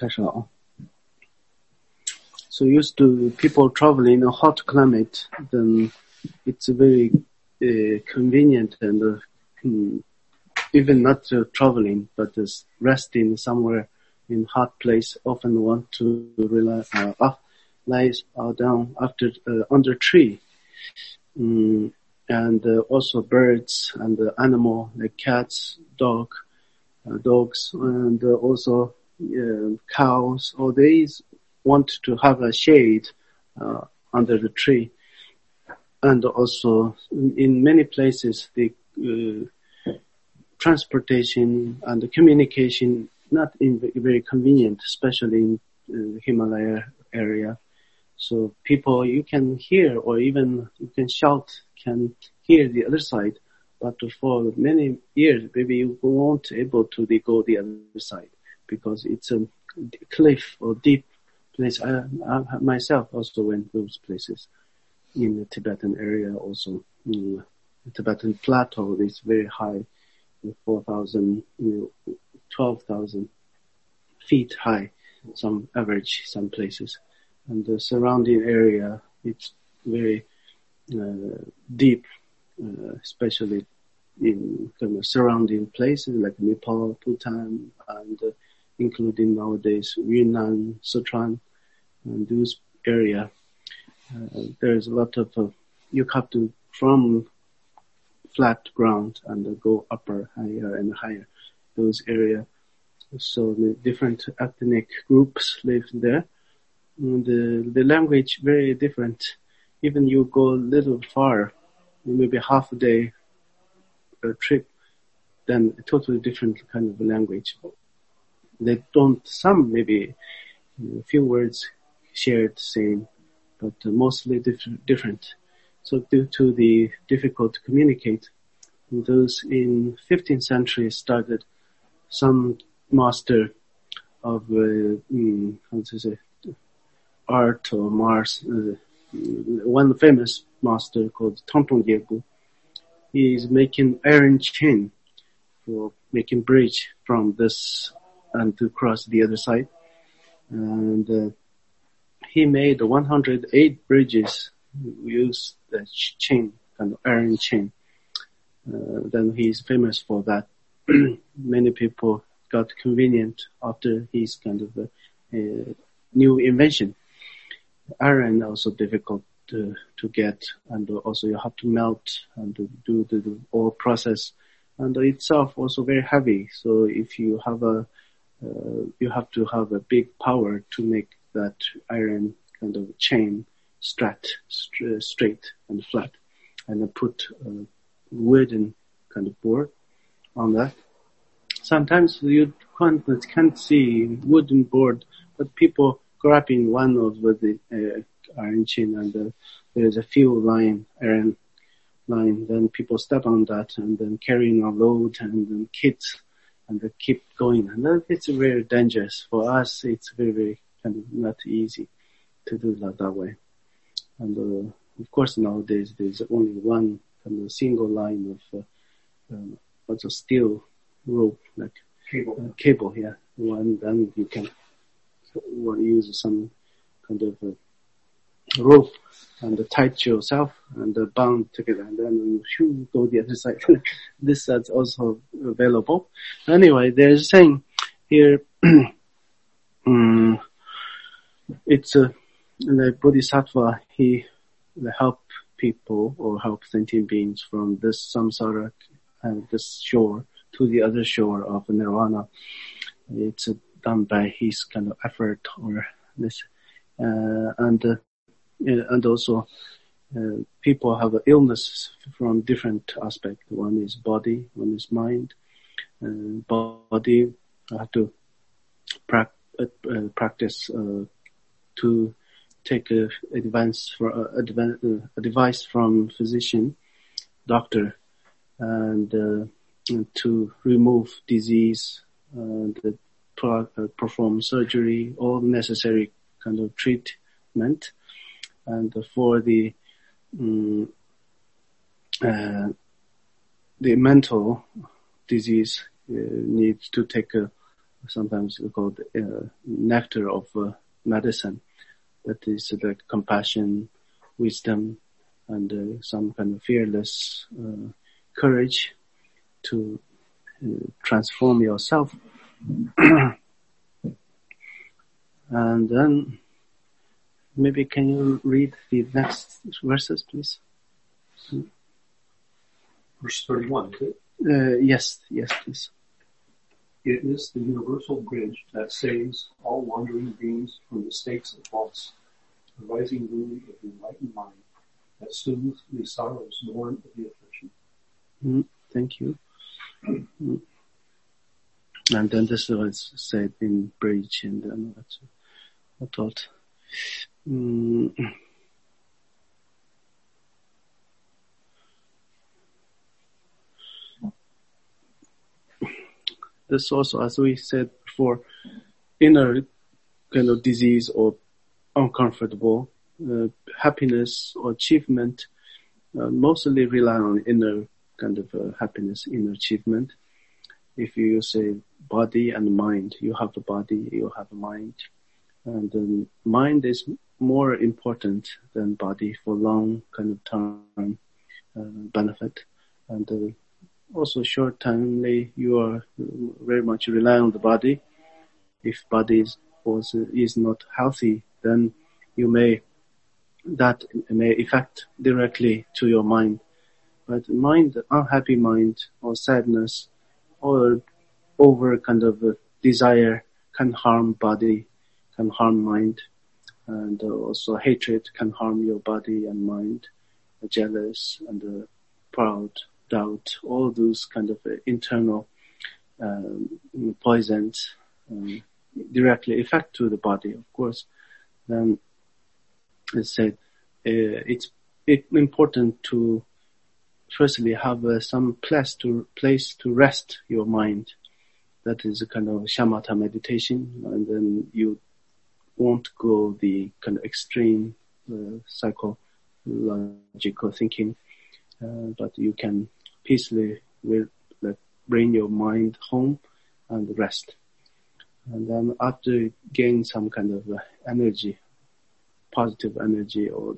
太少。So used to people traveling in a hot climate, then it's very convenient and even not traveling, but resting somewhere in hot place. Often want to lie down after under tree, and also birds and animal like cats, dogs, and also cows. All these want to have a shade under the tree. And also in many places the transportation and the communication not very convenient, especially in Himalaya area. So people you can hear or even you can shout, can hear the other side, but for many years maybe you won't able to go the other side because it's a cliff or deep place. I myself also went those places in the Tibetan area also. The Tibetan plateau is very high, 4,000, 12,000 feet high, some average, some places. And the surrounding area, it's very deep, especially in kind of surrounding places like Nepal, Bhutan, and including nowadays Yunnan, Sichuan, and those area. There's a lot of, you have to from flat ground and go upper, higher and higher, those area. So the different ethnic groups live there. And the language very different. Even you go a little far, maybe half a day trip, then a totally different kind of language. They don't, some maybe a few words shared same, but mostly different. So due to the difficult to communicate, those in 15th century started some master of how to say art or Mars. One famous master called Tongtong Gyalpo. He is making iron chain for making bridge from this and to cross the other side. And he made 108 bridges. We use the chain, kind of iron chain. Then he's famous for that. Many people got convenient after his kind of new invention. Iron also difficult to get, and also you have to melt and do the whole process. And itself also very heavy. So if you have you have to have a big power to make that iron kind of chain straight and flat, and then put wooden kind of board on that. Sometimes you can't see wooden board, but people grabbing one of the iron chain, and there's a few iron line. Then people step on that and then carrying a load and then kids and they keep going. And it's very dangerous for us. It's very, very kind of not easy to do that way. And of course nowadays there's only one kind of single line of also steel rope, like cable here. One, then you can use some kind of rope and tie yourself and bound together, and then you go the other side. This is also available. Anyway, there's saying here, it's the Bodhisattva, he help people or help sentient beings from this samsara and this shore to the other shore of nirvana. It's done by his kind of effort or this, and also people have illnesses from different aspects. One is body, one is mind. Body have to practice to take advice from physician, doctor, and to remove disease and perform surgery, all necessary kind of treatment. And for the mental disease, needs to take sometimes called nectar of medicine. That is like compassion, wisdom, and some kind of fearless courage to transform yourself. And then maybe can you read the next verses, please? Verse 31, okay? Yes, please. It is the universal bridge that saves all wandering beings from the stakes of faults, the rising moon of the enlightened mind that soothes the sorrows born of the affliction. Thank you. And then this was said in bridge, and then I thought. This also, as we said before, inner kind of disease or uncomfortable happiness or achievement mostly rely on inner kind of happiness, inner achievement. If you say body and mind, you have a body, you have a mind, and the mind is more important than body for long kind of term benefit, and also short-termly, you are very much relying on the body. If body is not healthy, then that may affect directly to your mind. But unhappy mind or sadness or over kind of desire can harm body, can harm mind, and also hatred can harm your body and mind, jealous and proud, doubt, all those kind of internal poisons directly affect to the body, of course. Then as said, it's important to firstly have some place to rest your mind. That is a kind of shamatha meditation, and then you won't go the kind of extreme psychological thinking, but you can peacefully bring your mind home and rest. And then after gain some kind of energy, positive energy, or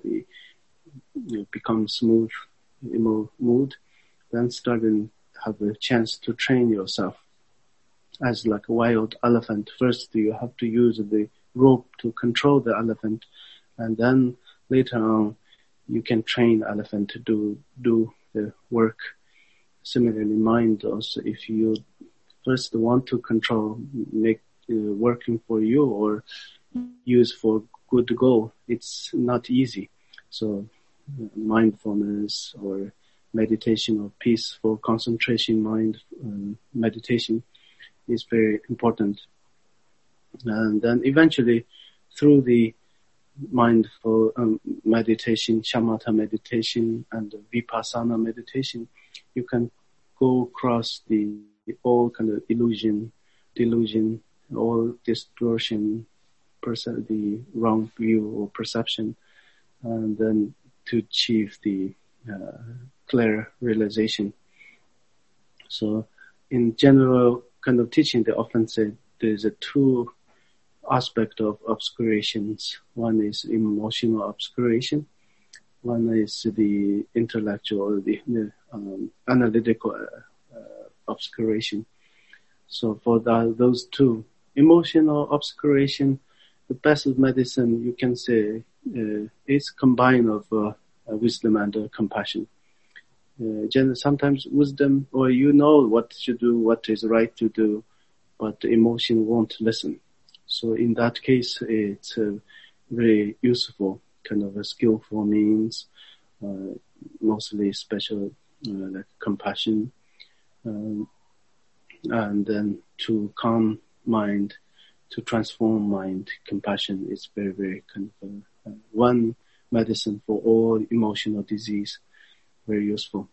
become smooth mood, then start and have a chance to train yourself as like a wild elephant. First, you have to use the rope to control the elephant, and then later on, you can train elephant to do the work. Similarly, mind also, if you first want to control, make working for you or use for good goal, it's not easy. So mindfulness or meditation or peaceful concentration mind meditation is very important. And then eventually through the mindful meditation, shamatha meditation and vipassana meditation, you can go across the all kind of delusion, all distortion, the wrong view or perception, and then to achieve the clear realization. So in general kind of teaching, they often say there's two aspects of obscurations. One is emotional obscuration. One is the intellectual, the analytical obscuration. So for those two, emotional obscuration, the best medicine you can say is combined of wisdom and compassion. Sometimes wisdom, or you know what to do, what is right to do, but the emotion won't listen. So in that case, it's very useful, kind of a skillful means, mostly special like compassion, and then to calm mind, to transform mind. Compassion is very, very kind of one medicine for all emotional disease, very useful.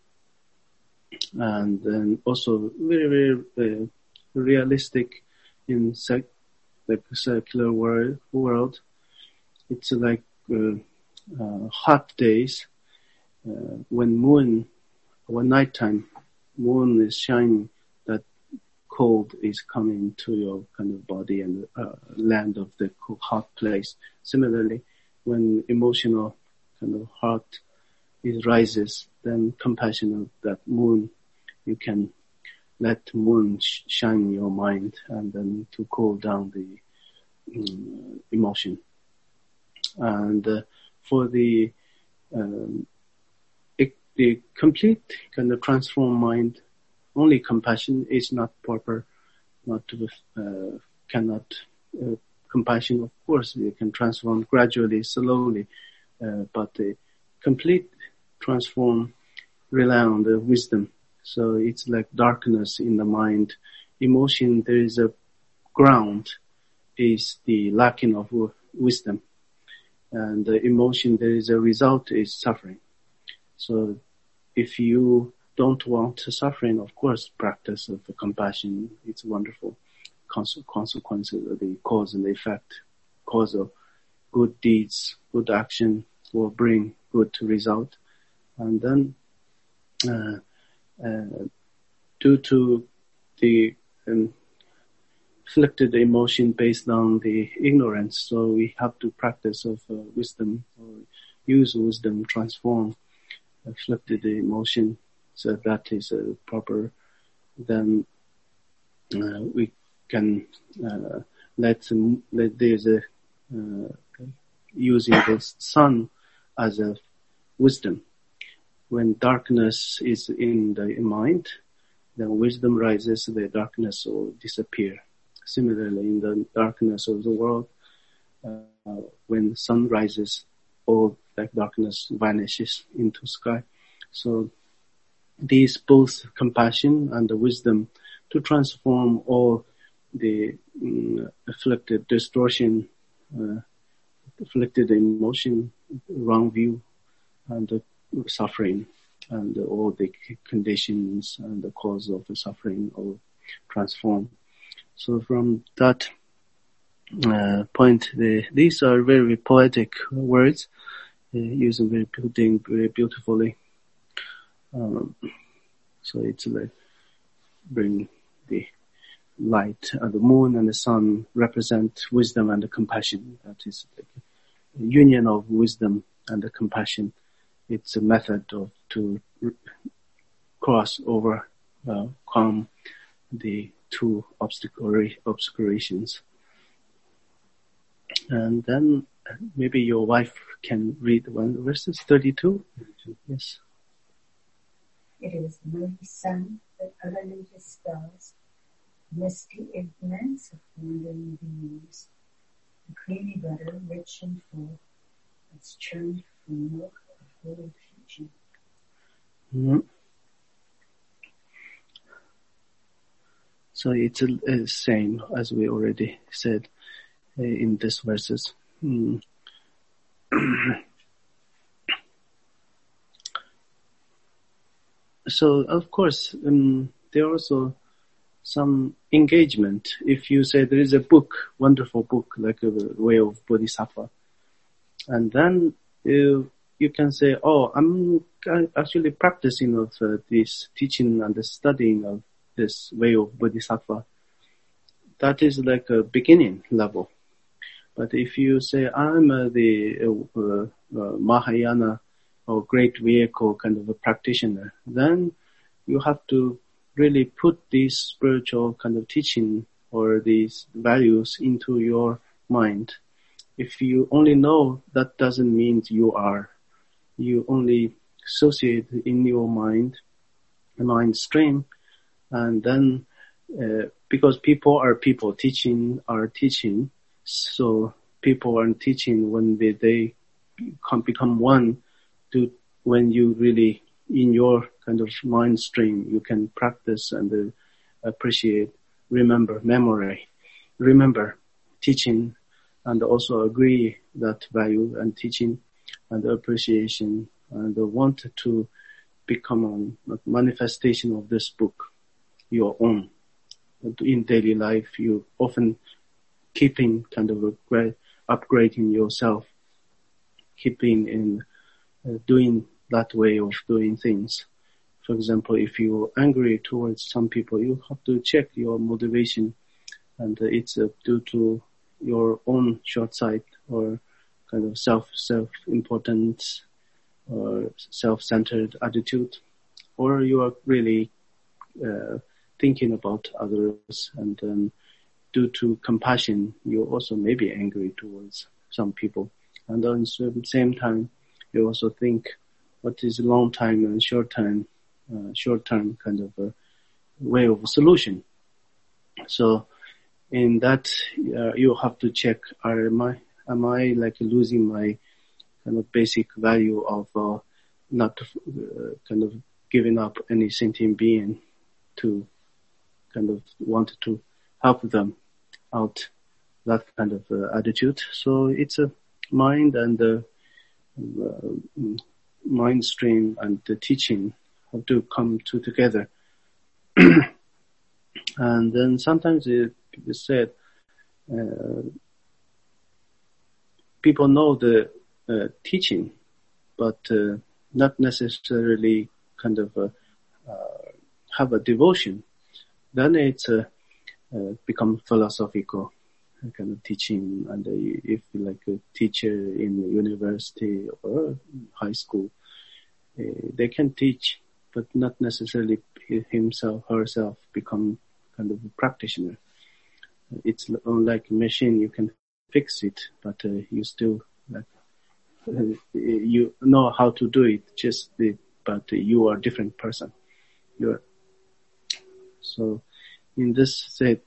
And then also very, very realistic in the circular world. It's like hot days when nighttime moon is shining, that cold is coming to your kind of body and land of the hot place. Similarly, when emotional kind of heart is rises, then compassion of that moon, you can let moon shine in your mind and then to cool down the emotion. And for the complete kind of transformed mind, only compassion is not proper, compassion, of course, you can transform gradually, slowly, but the complete transform rely on the wisdom. So it's like darkness in the mind. Emotion, there is a ground, is the lacking of wisdom. And the emotion, there is a result, is suffering. So if you don't want suffering, of course, practice of the compassion, it's wonderful. Consequences of the cause and the effect. Cause of good deeds, good action will bring good result. And then, due to the afflicted emotion based on the ignorance, so we have to practice of wisdom, or use wisdom, transform afflicted emotion, so that is proper. Then we can let there's a using the sun as a wisdom. When darkness is in the mind, then wisdom rises, the darkness will disappear. Similarly, in the darkness of the world, when sun rises, all that darkness vanishes into sky. So these both compassion and the wisdom to transform all the afflicted distortion, afflicted emotion, wrong view, and the suffering, and all the conditions and the cause of the suffering all transform. So from that point, these are very poetic words, using very beautifully. So it's like bring the light, the moon and the sun represent wisdom and the compassion. That is like a union of wisdom and the compassion. It's a method to cross over, calm the two obscurations. And then maybe your wife can read one verses 32. Yes. It is the mighty sun that utterly dispels misty ignorance of wandering beings, the creamy butter, rich and full, that's churned from milk of holy teaching. Mm-hmm. So it's the same as we already said in these verses. So of course, there are also some engagement. If you say there is a book, wonderful book, like a Way of Bodhisattva, and then you can say, oh, I'm actually practicing of this teaching and the studying of this Way of Bodhisattva. That is like a beginning level. But if you say, I'm the Mahayana or great vehicle kind of a practitioner, then you have to really put these spiritual kind of teaching or these values into your mind. If you only know, that doesn't mean you are. You only associate in your mind, the mind stream, and then because people are people, teaching are teaching, so people are teaching when they become one. When you really in your kind of mind stream, you can practice and appreciate, remember teaching, and also agree that value and teaching and appreciation, and want to become a manifestation of this book, your own. In daily life, you often keeping kind of upgrading yourself, keeping in doing that way of doing things, For example, if you're angry towards some people, you have to check your motivation, and it's due to your own short sight or kind of self-importance or self-centered attitude, or you are really thinking about others, and then due to compassion, you also may be angry towards some people. And at the same time, you also think what is long time and short term kind of a way of a solution. So in that, you have to check, am I like losing my kind of basic value of not kind of giving up any sentient being to kind of want to help them out, that kind of attitude. So it's a mind and the mind stream and the teaching have to come together. And then sometimes it said, people know the teaching, but not necessarily kind of have a devotion. Then it's become philosophical kind of teaching. And if like a teacher in university or high school, they can teach, but not necessarily himself, herself become kind of a practitioner. It's like a machine, you can fix it, but you still like you know how to do it, but you are a different person. So in this state,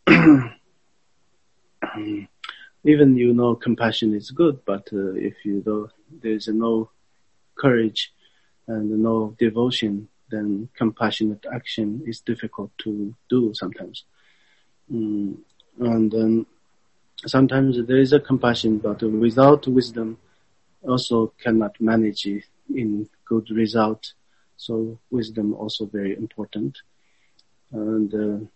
even compassion is good, but if there's no courage and no devotion, then compassionate action is difficult to do sometimes. And then sometimes there is a compassion, but without wisdom also cannot manage it in good result. So wisdom also very important. And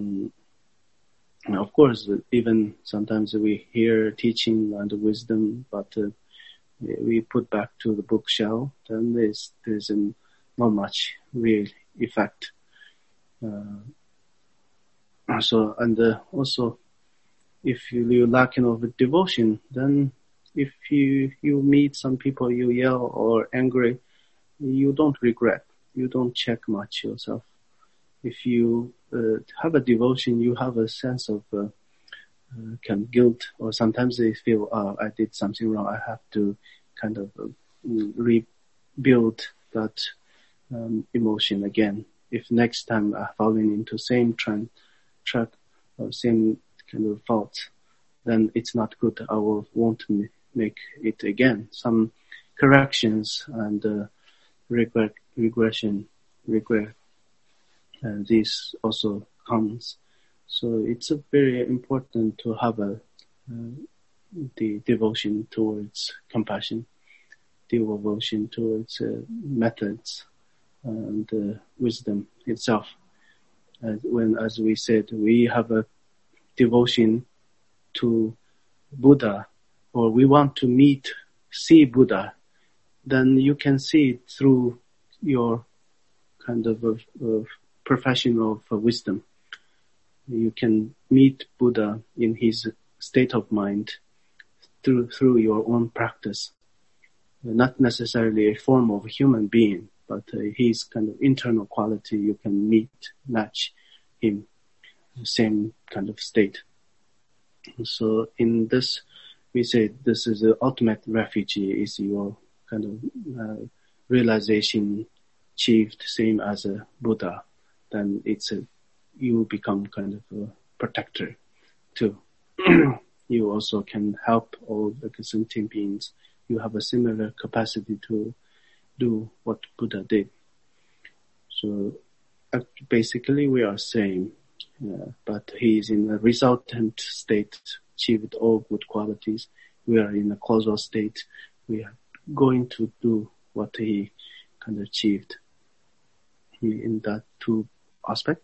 of course, even sometimes we hear teaching and wisdom, but we put back to the bookshelf, then there's not much real effect. Also, if you're lacking of devotion, then if you meet some people, you yell or angry, you don't regret. You don't check much yourself. If you have a devotion, you have a sense of kind of guilt, or sometimes they feel, I did something wrong. I have to kind of rebuild that emotion again. If next time I falling into same track or same kind of fault, then it's not good. I won't make it again. Some corrections and regret. And this also comes. So it's very important to have the devotion towards compassion, devotion towards methods and wisdom itself. As we said, we have a devotion to Buddha, or we want to see Buddha, then you can see it through your kind of profession of wisdom. You can meet Buddha in his state of mind through your own practice. Not necessarily a form of a human being, but his kind of internal quality, you can match him, the same kind of state. So in this, we say this is the ultimate refuge, is your kind of realization achieved same as a Buddha. Then you become kind of a protector too. You also can help all the sentient beings. You have a similar capacity to do what Buddha did. So basically we are same, but he is in a resultant state, achieved all good qualities. We are in a causal state. We are going to do what he kind of achieved in that two aspect.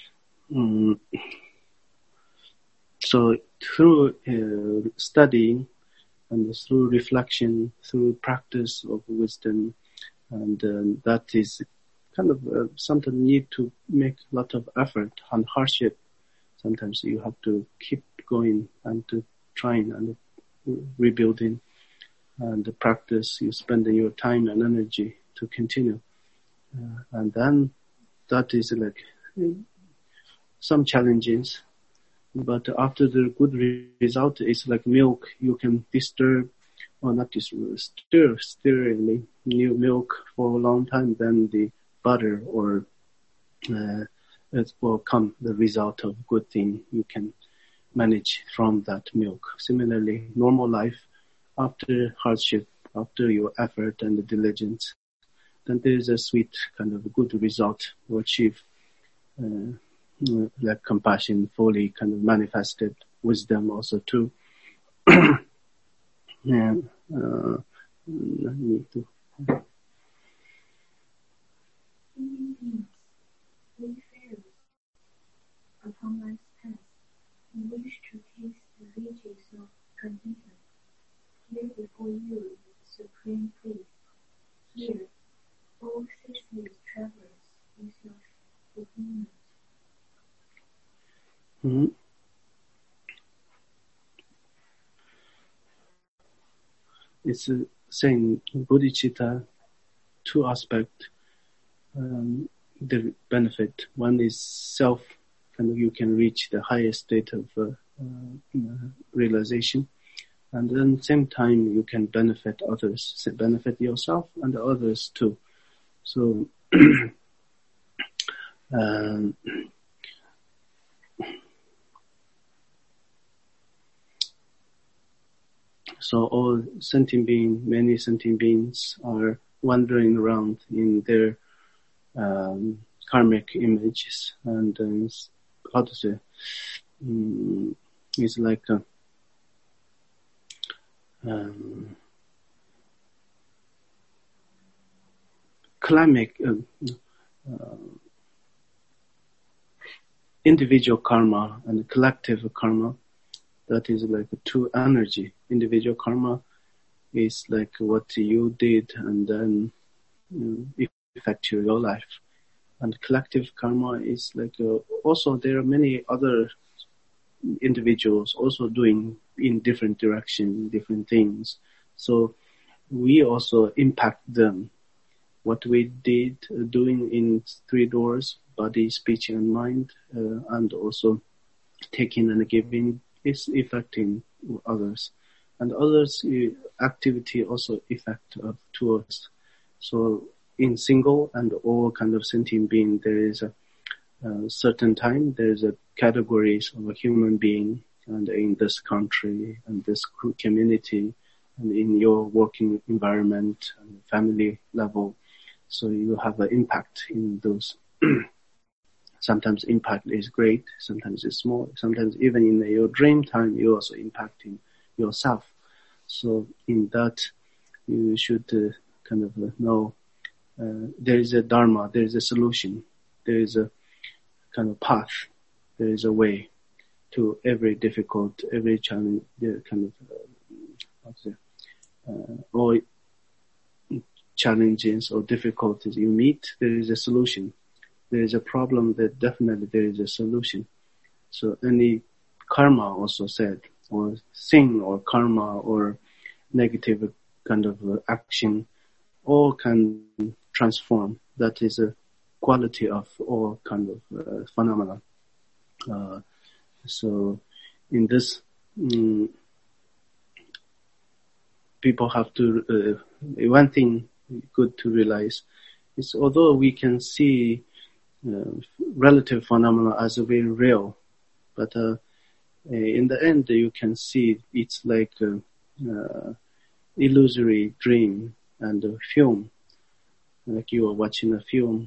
So through studying and through reflection, through practice of wisdom, and that is kind of sometimes need to make a lot of effort and hardship. Sometimes you have to keep going and to trying and rebuilding and the practice. You spend your time and energy to continue. And then that is like some challenges. But after the good result, it's like milk. You can disturb or not disturb, stir new milk for a long time. Then the butter or it will come the result of good thing you can manage from that milk. Similarly, normal life, after hardship, after your effort and the diligence, then there is a sweet kind of good result to achieve. Like compassion fully kind of manifested, wisdom also too. And need to. Wayfarers upon life's path, who wish to taste the riches of contentment, here before you is the supreme place. Here, all ceaseless travelers is your fulfillment. Mm-hmm. It's saying bodhicitta, two aspects, the benefit. One is self, and you can reach the highest state of realization. And then same time you can benefit others, benefit yourself and others too. So, so all sentient beings, many sentient beings are wandering around in their karmic images, and how to say, it's like karmic individual karma and collective karma. That is like two energy. Individual karma is like what you did and then affect your life. And collective karma is like also there are many other individuals also doing in different direction, different things. So we also impact them. What we did doing in 3 doors, body, speech and mind, and also taking and giving is affecting others. And others' activity also affect to us. So in single and all kind of sentient being, there is a certain time, there is a categories of a human being, and in this country and this community and in your working environment and family level. So you have an impact in those. Sometimes impact is great, sometimes it's small, sometimes even in your dream time, you're also impacting yourself. So in that, you should kind of know there is a dharma, there is a solution, there is a kind of path, there is a way to every difficult, every challenge, kind of, all challenges or difficulties you meet, there is a solution. There is a problem, that definitely there is a solution. So any karma also said, or sin or karma or negative kind of action, all can transform. That is a quality of all kind of phenomena. So in this, people have to, one thing good to realize is although we can see relative phenomena as very real, but in the end you can see it's like illusory dream and a film. Like you are watching a film,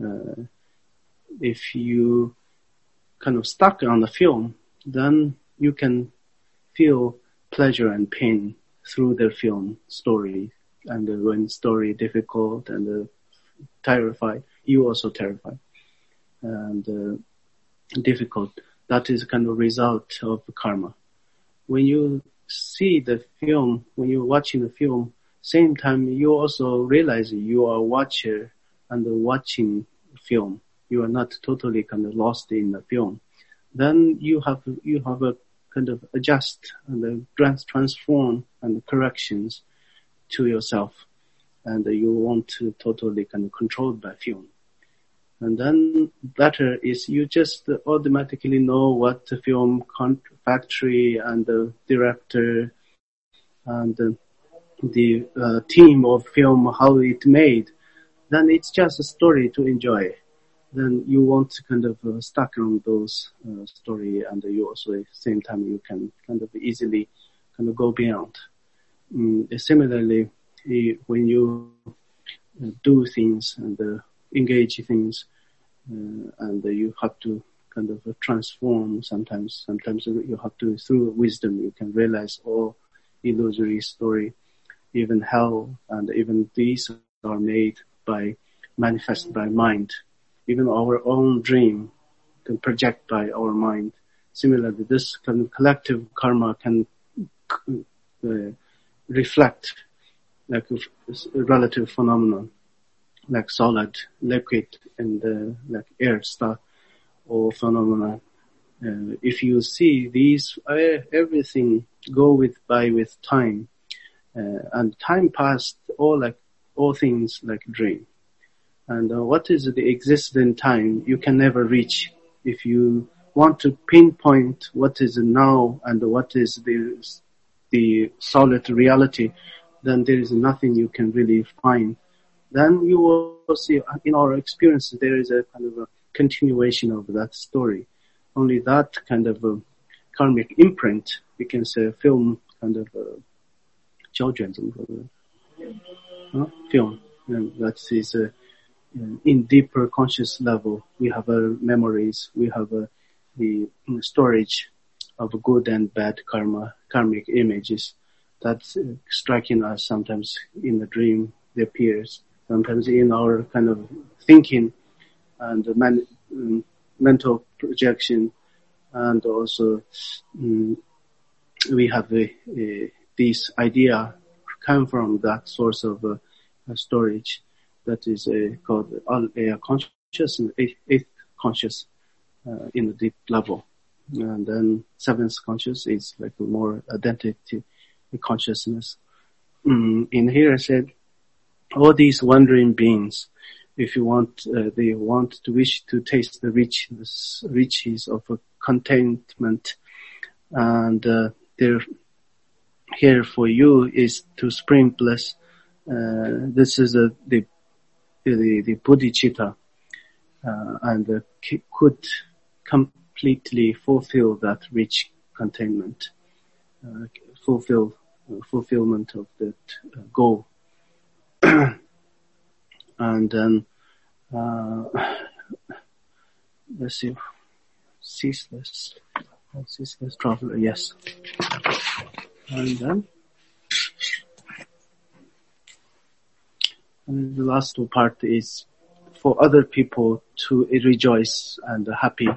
if you kind of stuck on the film, then you can feel pleasure and pain through the film story. And when story difficult and terrified, you also terrified and difficult. That is kind of result of karma. When you see the film, when you're watching the film, same time you also realize you are a watcher and watching film. You are not totally kind of lost in the film. Then you have a kind of adjust and transform and corrections to yourself, and you won't totally kind of controlled by film. And then better is you just automatically know what the film factory and the director and the team of film, how it made. Then it's just a story to enjoy. Then you won't kind of stuck on those story, and you also at the same time you can kind of easily kind of go beyond. Similarly, when you do things and engage things, and you have to kind of transform. Sometimes you have to, through wisdom, you can realize all illusory story, even hell, and even these are manifest by mind. Even our own dream can project by our mind. Similarly, this kind of collective karma can reflect like a relative phenomenon, like solid, liquid, and like air stuff or phenomena. If you see these, everything go with time, and time passed, all things like dream. And what is the existent time you can never reach. If you want to pinpoint what is now and what is the solid reality, then there is nothing you can really find. Then you will see in our experience there is a kind of a continuation of that story. Only that kind of a karmic imprint, we can say film kind of film, and that is in deeper conscious level. We have memories, we have the storage of good and bad karmic images that's striking us. Sometimes in the dream they appears, sometimes in our kind of thinking and mental projection, and also we have this idea come from that source of storage that is called conscious and eighth conscious in the deep level. And then seventh conscious is like a more identity consciousness. In here I said, all these wandering beings, if you want, they wish to taste the riches of contentment, and their here for you is to spring bliss. This is the bodhicitta, and could completely fulfill that rich contentment, fulfillment of that goal. And then let's see, ceaseless traveler, yes. And then the last part is for other people to rejoice and happy.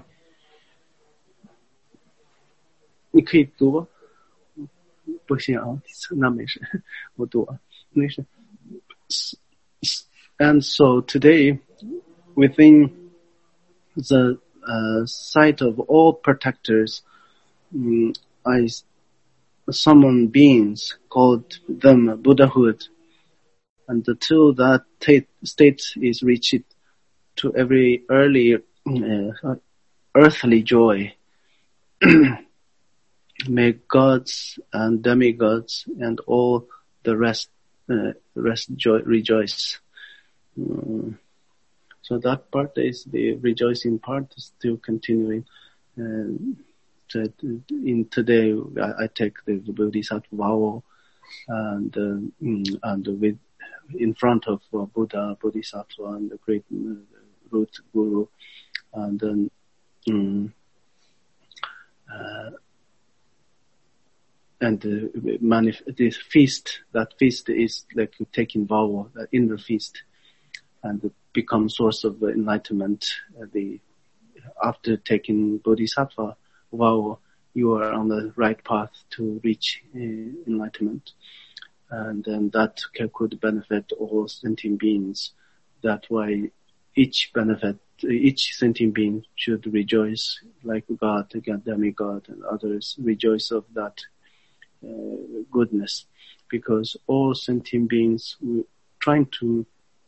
你可以读，不行啊，那没事，我读啊，没事。And so today, within the sight of all protectors, I summon beings, called them Buddhahood, and till that state is reached, to every earthly joy, may gods and demigods and all the rest rejoice. So that part is the rejoicing part, still continuing. In today, I take the Bodhisattva vow, and with in front of Buddha, Bodhisattva, and the great root guru, and then this feast. That feast is like taking vow, the inner feast, and become source of enlightenment. After taking Bodhisattva vow, you are on the right path to reach enlightenment, and then that could benefit all sentient beings That's why each sentient being should rejoice like God, demigod, and others rejoice of that goodness, because all sentient beings trying to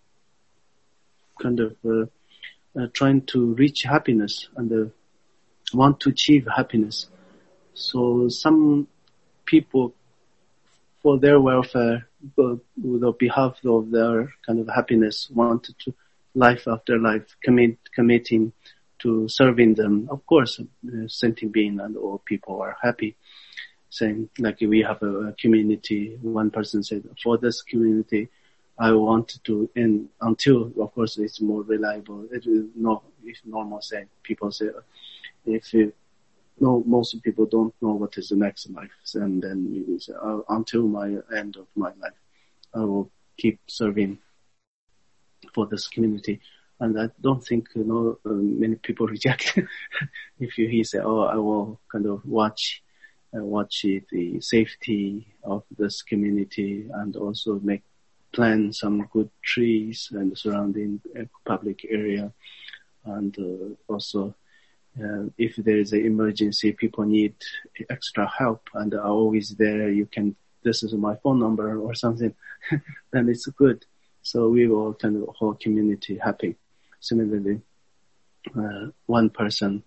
trying to reach happiness and want to achieve happiness. So some people, for their welfare, with the behalf of their kind of happiness, wanted to life after life committing to serving them. Of course, sentient being and all people are happy. Saying like we have a community. One person said, for this community, I want to end until, of course, it's more reliable. It is not, if normal say, people say, if you know, most people don't know what is the next life. And then we say, until my end of my life, I will keep serving for this community. And I don't think, many people reject if he say, I will kind of watch the safety of this community and also plant some good trees and surrounding public area. And also, if there is an emergency, people need extra help and are always there. This is my phone number or something, then it's good. So we will kind of whole community happy. Similarly, one person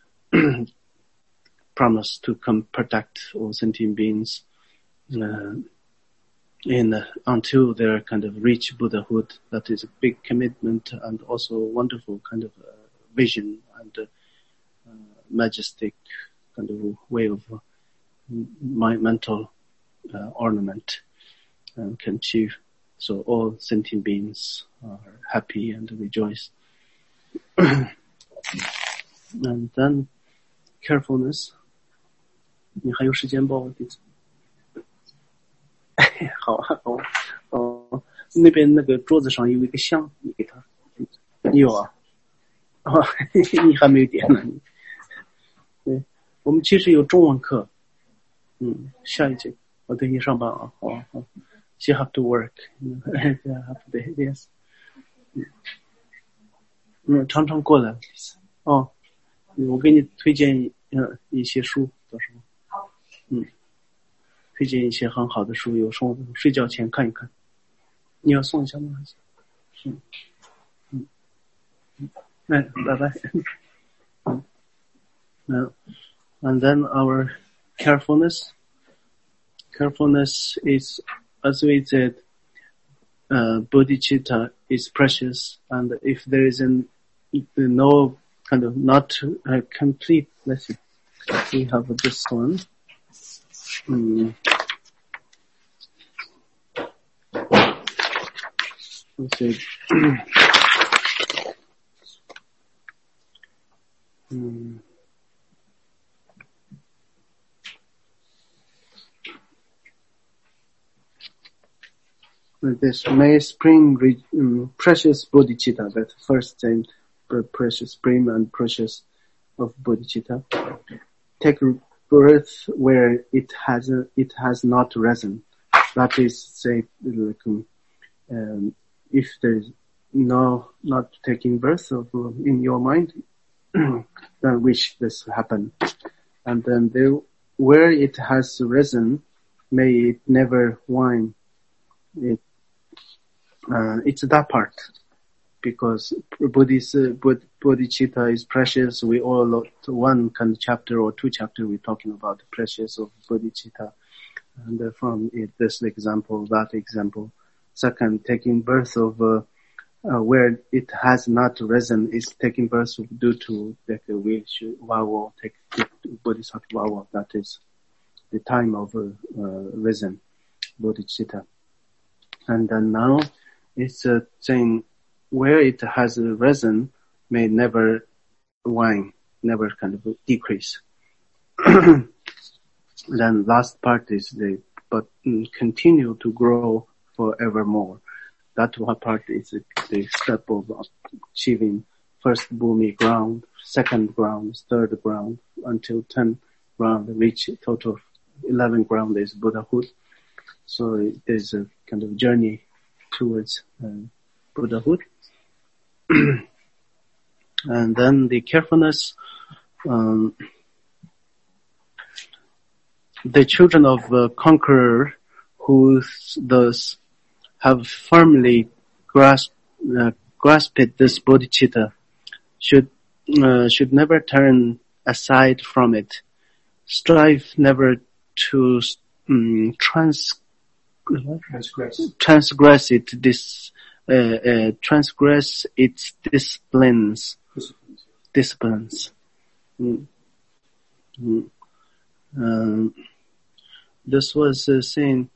promised to come protect all sentient beings until they kind of reach Buddhahood. That is a big commitment and also wonderful kind of vision and majestic kind of way of my mental ornament can achieve. So all sentient beings are happy and rejoice. And then carefulness. 你还有时间吧，我弟子。好啊，那边那个桌子上有一个香，你给他。你有啊？你还没有点呢。对，我们其实有中文课。下一节我等你上班啊，好。She have to work. Half day, yes. 常常过来。我给你推荐一些书，到时候。推荐一些很好的书，有时候睡觉前看一看。你要送一下吗？拜拜。And then our carefulness is, as we said, bodhicitta is precious, and if there is no kind of not complete, let's see, we have this one. Let's see. This may spring precious bodhicitta, that first thing, precious spring and precious of bodhicitta. Take birth where it has not risen. That is, say, if there's not taking birth in your mind, then wish this happen. And then where it has risen, may it never wane. It's that part, because bodhicitta is precious. We all one kind of chapter or two chapter we're talking about the precious of bodhicitta, and from this example, that example. Second, taking birth of where it has not risen is taking birth due to that we should vawa take bodhisattva vawa. That is the time of risen bodhicitta. And then now it's saying where it has risen may never wane, never kind of decrease. Then last part is but continue to grow forevermore. That one part is the step of achieving first bhumi ground, second ground, third ground, until 10 ground, reach total 11 ground is Buddhahood. So there's a kind of journey towards Buddhahood. And then the carefulness, the children of a conqueror who thus have firmly grasped this bodhicitta should never turn aside from it. Strive never to transgress its disciplines. This was saying,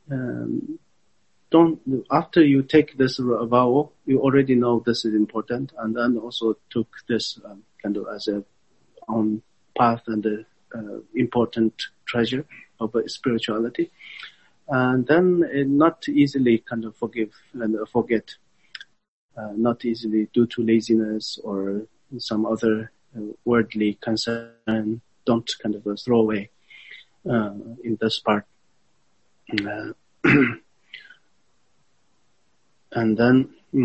after you take this vow, you already know this is important, and then also took this kind of as a own path and a important treasure of spirituality, and then not easily kind of forgive and forget, not easily due to laziness or some other worldly concern. Don't kind of throw away in this part. And then,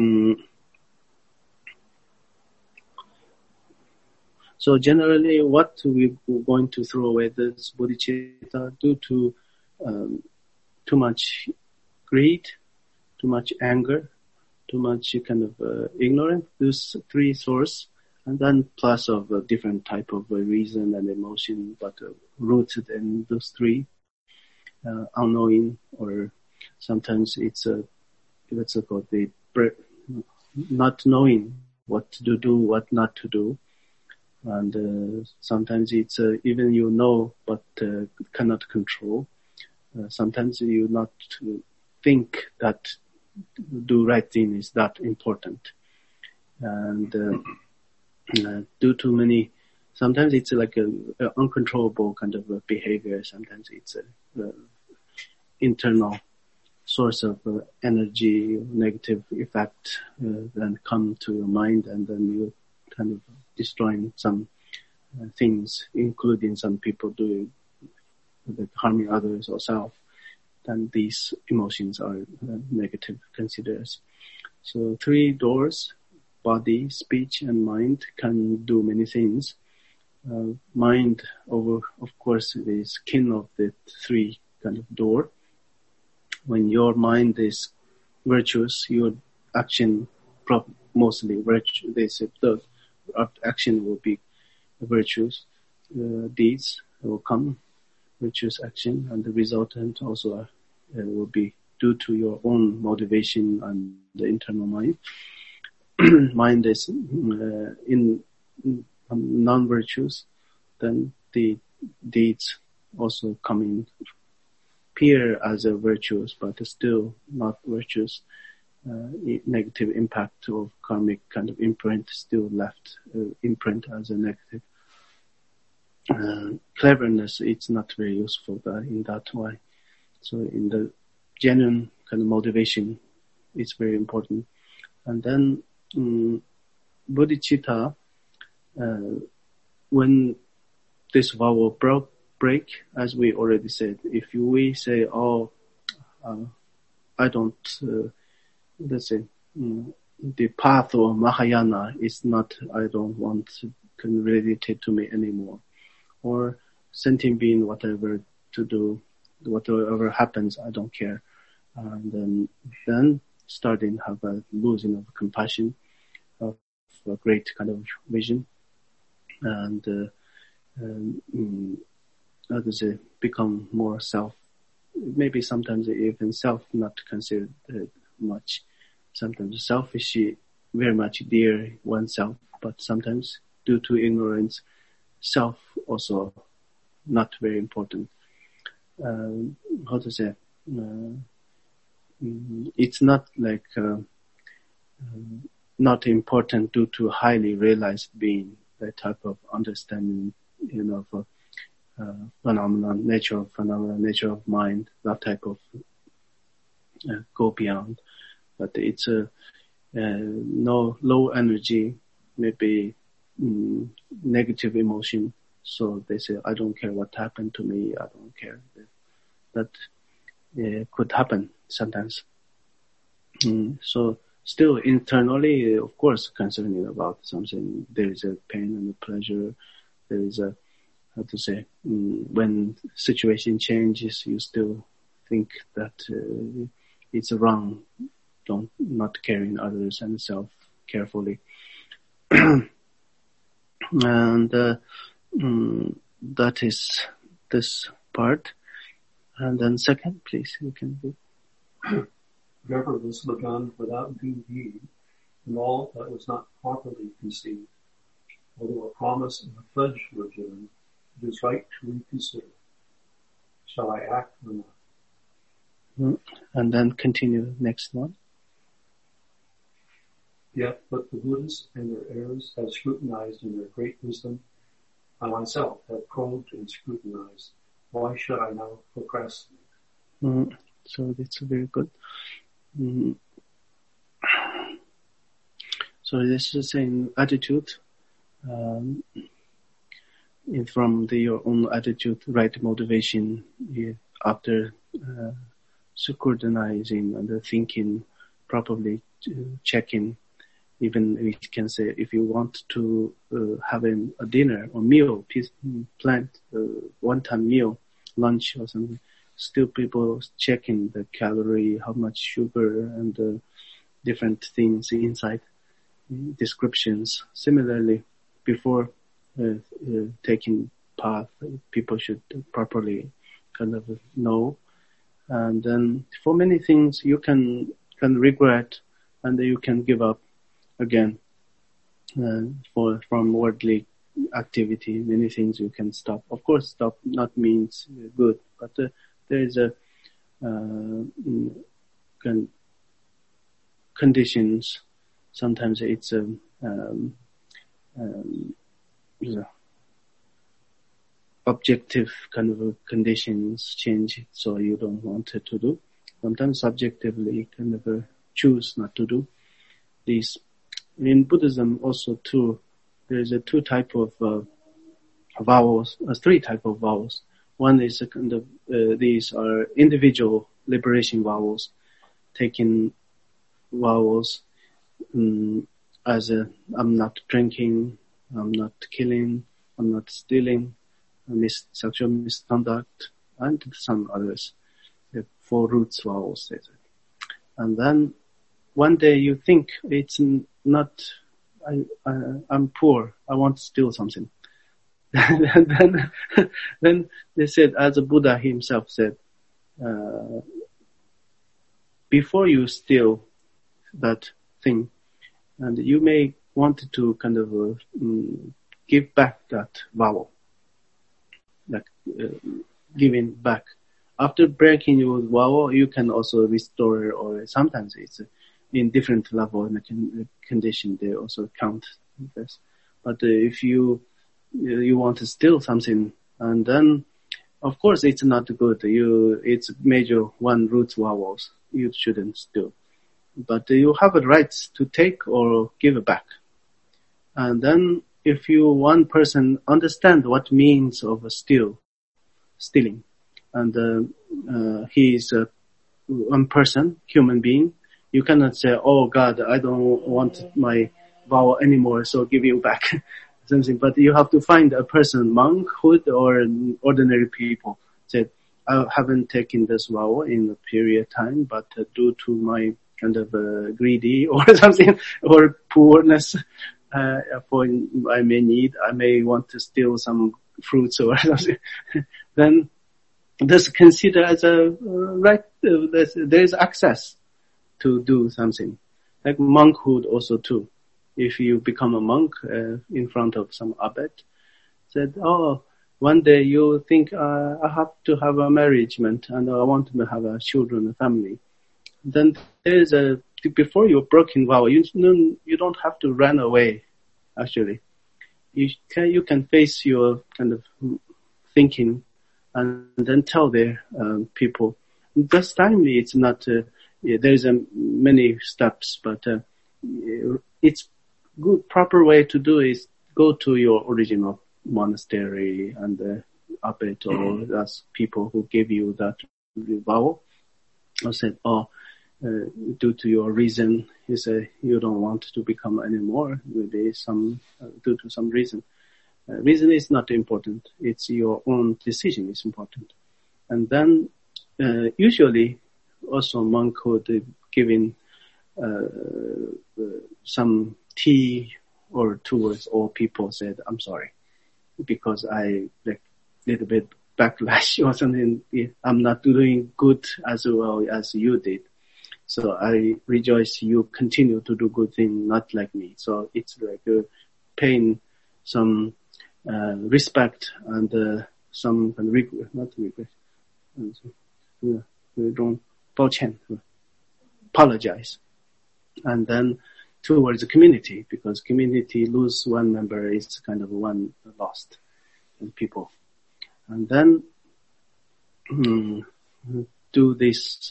so generally what we're going to throw away this bodhicitta due to too much greed, too much anger, too much kind of ignorance, those three sources, and then plus of a different type of reason and emotion, but rooted in those three, unknowing, or sometimes it's called the not knowing what to do, what not to do. And sometimes it's even you know but cannot control. Sometimes you not think that do right thing is that important. And due to many, sometimes it's like a uncontrollable kind of behavior. Sometimes it's a internal source of energy, negative effect, then come to your mind, and then you kind of destroying some things, including some people doing harming others or self. Then these emotions are negative considered. So three doors, body, speech, and mind, can do many things. Mind, of course, is king of the three kind of door. When your mind is virtuous, your action mostly virtue. They say the action will be virtuous. Deeds will come, virtuous action, and the resultant also will be due to your own motivation and the internal mind. Mind is in non-virtuous, then the deeds also come in, appear as a virtuous, but still not virtuous. Negative impact of karmic kind of imprint still left, imprint as a negative. Cleverness, it's not very useful in that way. So in the genuine kind of motivation, it's very important. And then bodhicitta, when this vow will break, as we already said, if we say, I don't, let's say, the path of Mahayana is not, I don't want to relate it to me anymore. Or sentient being, whatever to do, whatever happens, I don't care. And then starting have a losing of compassion, of a great kind of vision, and others become more self. Maybe sometimes even self not considered much. Sometimes selfish, very much dear oneself, but sometimes due to ignorance, self also not very important. How to say? It's not like not important due to highly realized being, that type of understanding, for phenomenon, nature of phenomena, nature of mind, that type of go beyond. But it's no low energy, maybe negative emotion. So they say, I don't care what happened to me. I don't care. That could happen sometimes. So still internally, of course, concerning about something. There is a pain and a pleasure. There is a, how to say, when situation changes, you still think that it's wrong. Not caring others and self carefully. And that is this part. And then second, please, you can do. Whatever was begun without due heed, and all that was not properly conceived, although a promise and a pledge were given, it is right to reconsider. Shall I act or not? And then continue next one. Yet, but the Buddhists and their heirs have scrutinized in their great wisdom. I myself have probed and scrutinized. Why should I now procrastinate? So that's very good. So this is an attitude. From your own attitude, right motivation, after scrutinizing and thinking properly, checking. Even we can say, if you want to have a dinner or meal, plan one-time meal, lunch or something, still people checking the calorie, how much sugar and different things inside, descriptions. Similarly, before taking path, people should properly kind of know. And then for many things you can regret and you can give up again. From worldly activity, many things you can stop. Of course, stop not means good, but there is a conditions. Sometimes it's objective kind of conditions change, so you don't want it to do. Sometimes subjectively kind of choose not to do these. In Buddhism also too, there is two type of vowels, three type of vowels. One is a kind of these are individual liberation vowels, taking vowels as I'm not drinking, I'm not killing, I'm not stealing, sexual misconduct, and some others. The 4 roots vowels. And then one day you think it's not, I'm poor, I want to steal something. then they said, as the Buddha himself said, before you steal that thing, and you may want to kind of give back that vowel, like giving back. After breaking your vowel, you can also restore, or sometimes it's in different level and condition. They also count this. But if you want to steal something, and then of course it's not good. It's major 1 root vowels. You shouldn't steal. But you have a right to take or give back. And then if one person understand what means of stealing, and he is one person, human being, you cannot say, oh God, I don't want my vowel anymore, so give you back something. But you have to find a person, monkhood or ordinary people, said, I haven't taken this vowel in a period of time, but due to my kind of greedy or something, or poorness, I may want to steal some fruits or something. Then this considered as a right, there is access to do something. Like monkhood also too. If you become a monk in front of some abbot, said, oh, one day you think I have to have a marriagement and I want to have a children, a family. Then there is before you broken vow, you don't have to run away. Actually, you can face your kind of thinking and then tell the people. This time it's not. There's many steps, but it's good proper way to do is go to your original monastery and abbot or that's people who gave you that vow. I said, oh, due to your reason, you say you don't want to become anymore, maybe due to some reason. Reason is not important. It's your own decision is important. And then, usually also monk would giving, some tea or towards all people said, I'm sorry, because I little bit backlash or something. I'm not doing good as well as you did. So I rejoice you continue to do good thing, not like me. So it's like paying some respect and some regret, not regret. Apologize. And then towards the community, because community lose one member is kind of one lost people. And then do this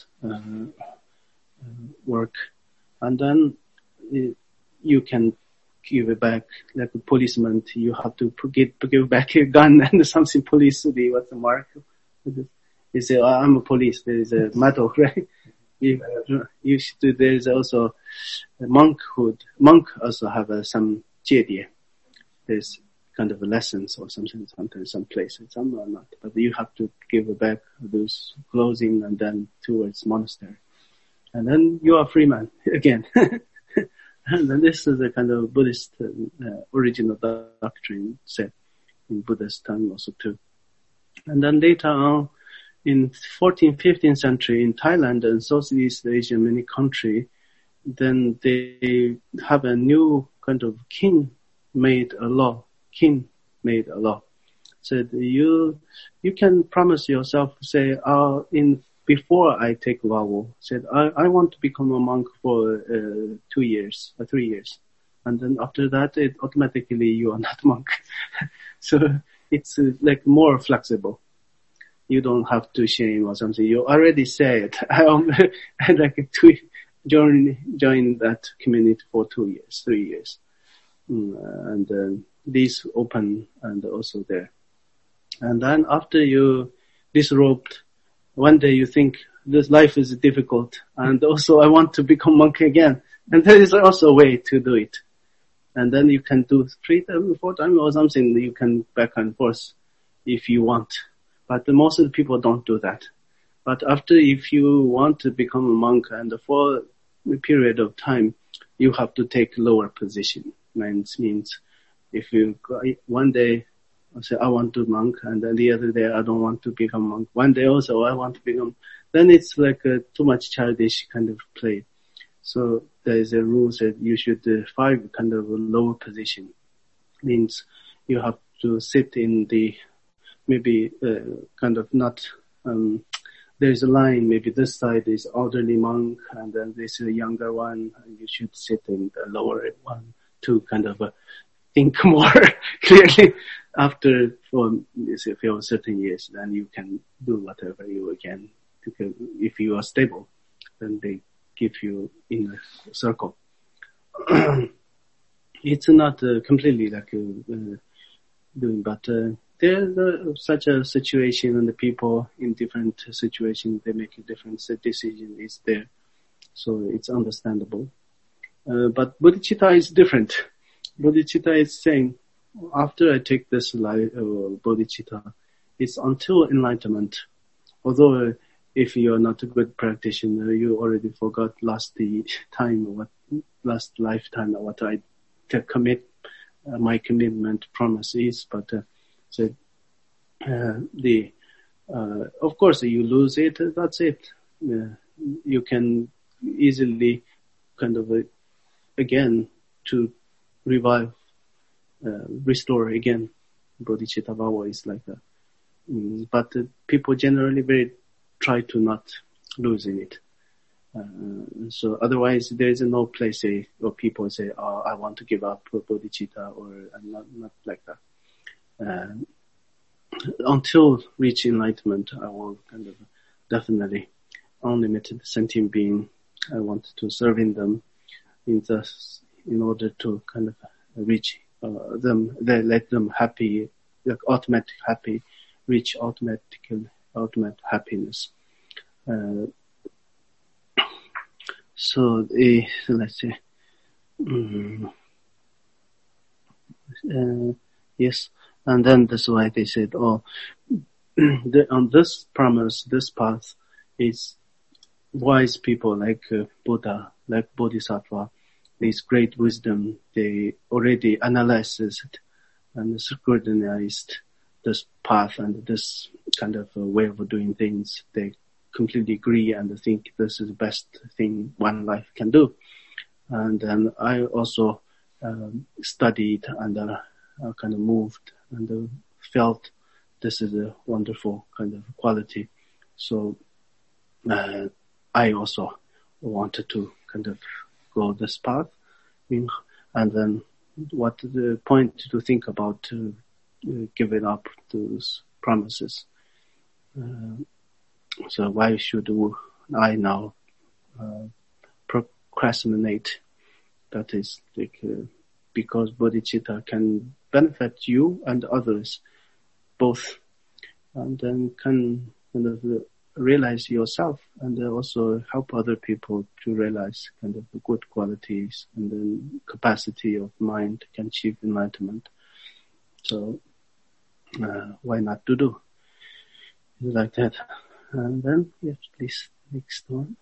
work, and then you can give it back like a policeman. You have to give back your gun and something. Police, what's the mark? You say, oh, I'm a police. There is a medal, right? You should. There is also a monkhood. Monk also have some jiedie. There's kind of lessons or something, sometimes some places, some are not. But you have to give back those clothing and then towards monastery. And then you are free man again. And then this is a kind of Buddhist original doctrine set in Buddha's time also too. And then later on, in 14th, 15th century in Thailand and Southeast Asia, many countries, then they have a new kind of king made a law. Said you can promise yourself, say, before I take vow, said I want to become a monk for 2 years or 3 years, and then after that, it automatically you are not monk. So it's like more flexible. You don't have to shame or something. You already said I'd like to join that community for 2 years, 3 years, and these open and also there. And then after you disrobed, one day you think this life is difficult and also I want to become monk again. And there is also a way to do it. And then you can do 3 times, 4 times or something. You can back and forth if you want. But most of the people don't do that. But after, if you want to become a monk and for a period of time, you have to take lower position. Means if you one day say I want to monk, and then the other day I don't want to become monk. One day also I want to become. Then it's like too much childish kind of play. So there is a rule that you should 5 kind of a lower position. Means you have to sit in the maybe kind of not. There's a line. Maybe this side is elderly monk, and then this is a younger one. And you should sit in the lower one to kind of think more clearly. After for certain years, then you can do whatever you can. If you are stable, then they give you in a circle. It's not completely like doing, but there's such a situation, and the people in different situations, they make a different decision is there. So it's understandable. But bodhicitta is different. Bodhicitta is saying, after I take this life, bodhicitta, it's until enlightenment. Although if you're not a good practitioner, you already forgot last lifetime, what I commit, my commitment promise is, but of course you lose it, that's it. You can easily kind of again to revive, restore again. Bodhicitta vow is like that. But people generally try to not lose in it. So otherwise there is no place where people say, oh, I want to give up bodhicitta, or not like that. Until reach enlightenment, I will kind of definitely unlimited sentient being. I want to serve in them in order to kind of reach them, let them happy, like ultimate happy, reach ultimate happiness. So let's say, yes, and then that's why they said, on this promise, this path, is wise people like Buddha, like Bodhisattva, this great wisdom. They already analyzed it and scrutinized this path and this kind of way of doing things. They completely agree and think this is the best thing one life can do. And then I also studied and kind of moved and felt this is a wonderful kind of quality. So I also wanted to kind of go this path. And then what the point to think about to give it up those promises. So why should I now procrastinate? That is like, because bodhicitta can benefit you and others both, and then can kind of realize yourself and also help other people to realize kind of the good qualities and the capacity of mind can achieve enlightenment. So why not to do like that? And then, yes, please, next one.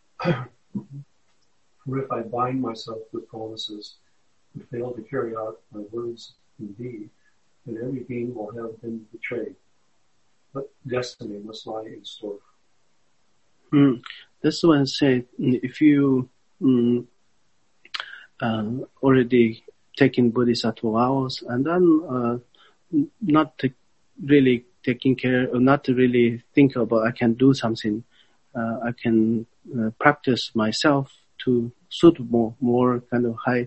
For if I bind myself with promises and fail to carry out my words and deed, then every being will have been betrayed. What destiny must lie in store? This one said, if you already taken bodhisattva vows and then not really taking care, or not to really think about I can do something, I can practice myself to suit more kind of high.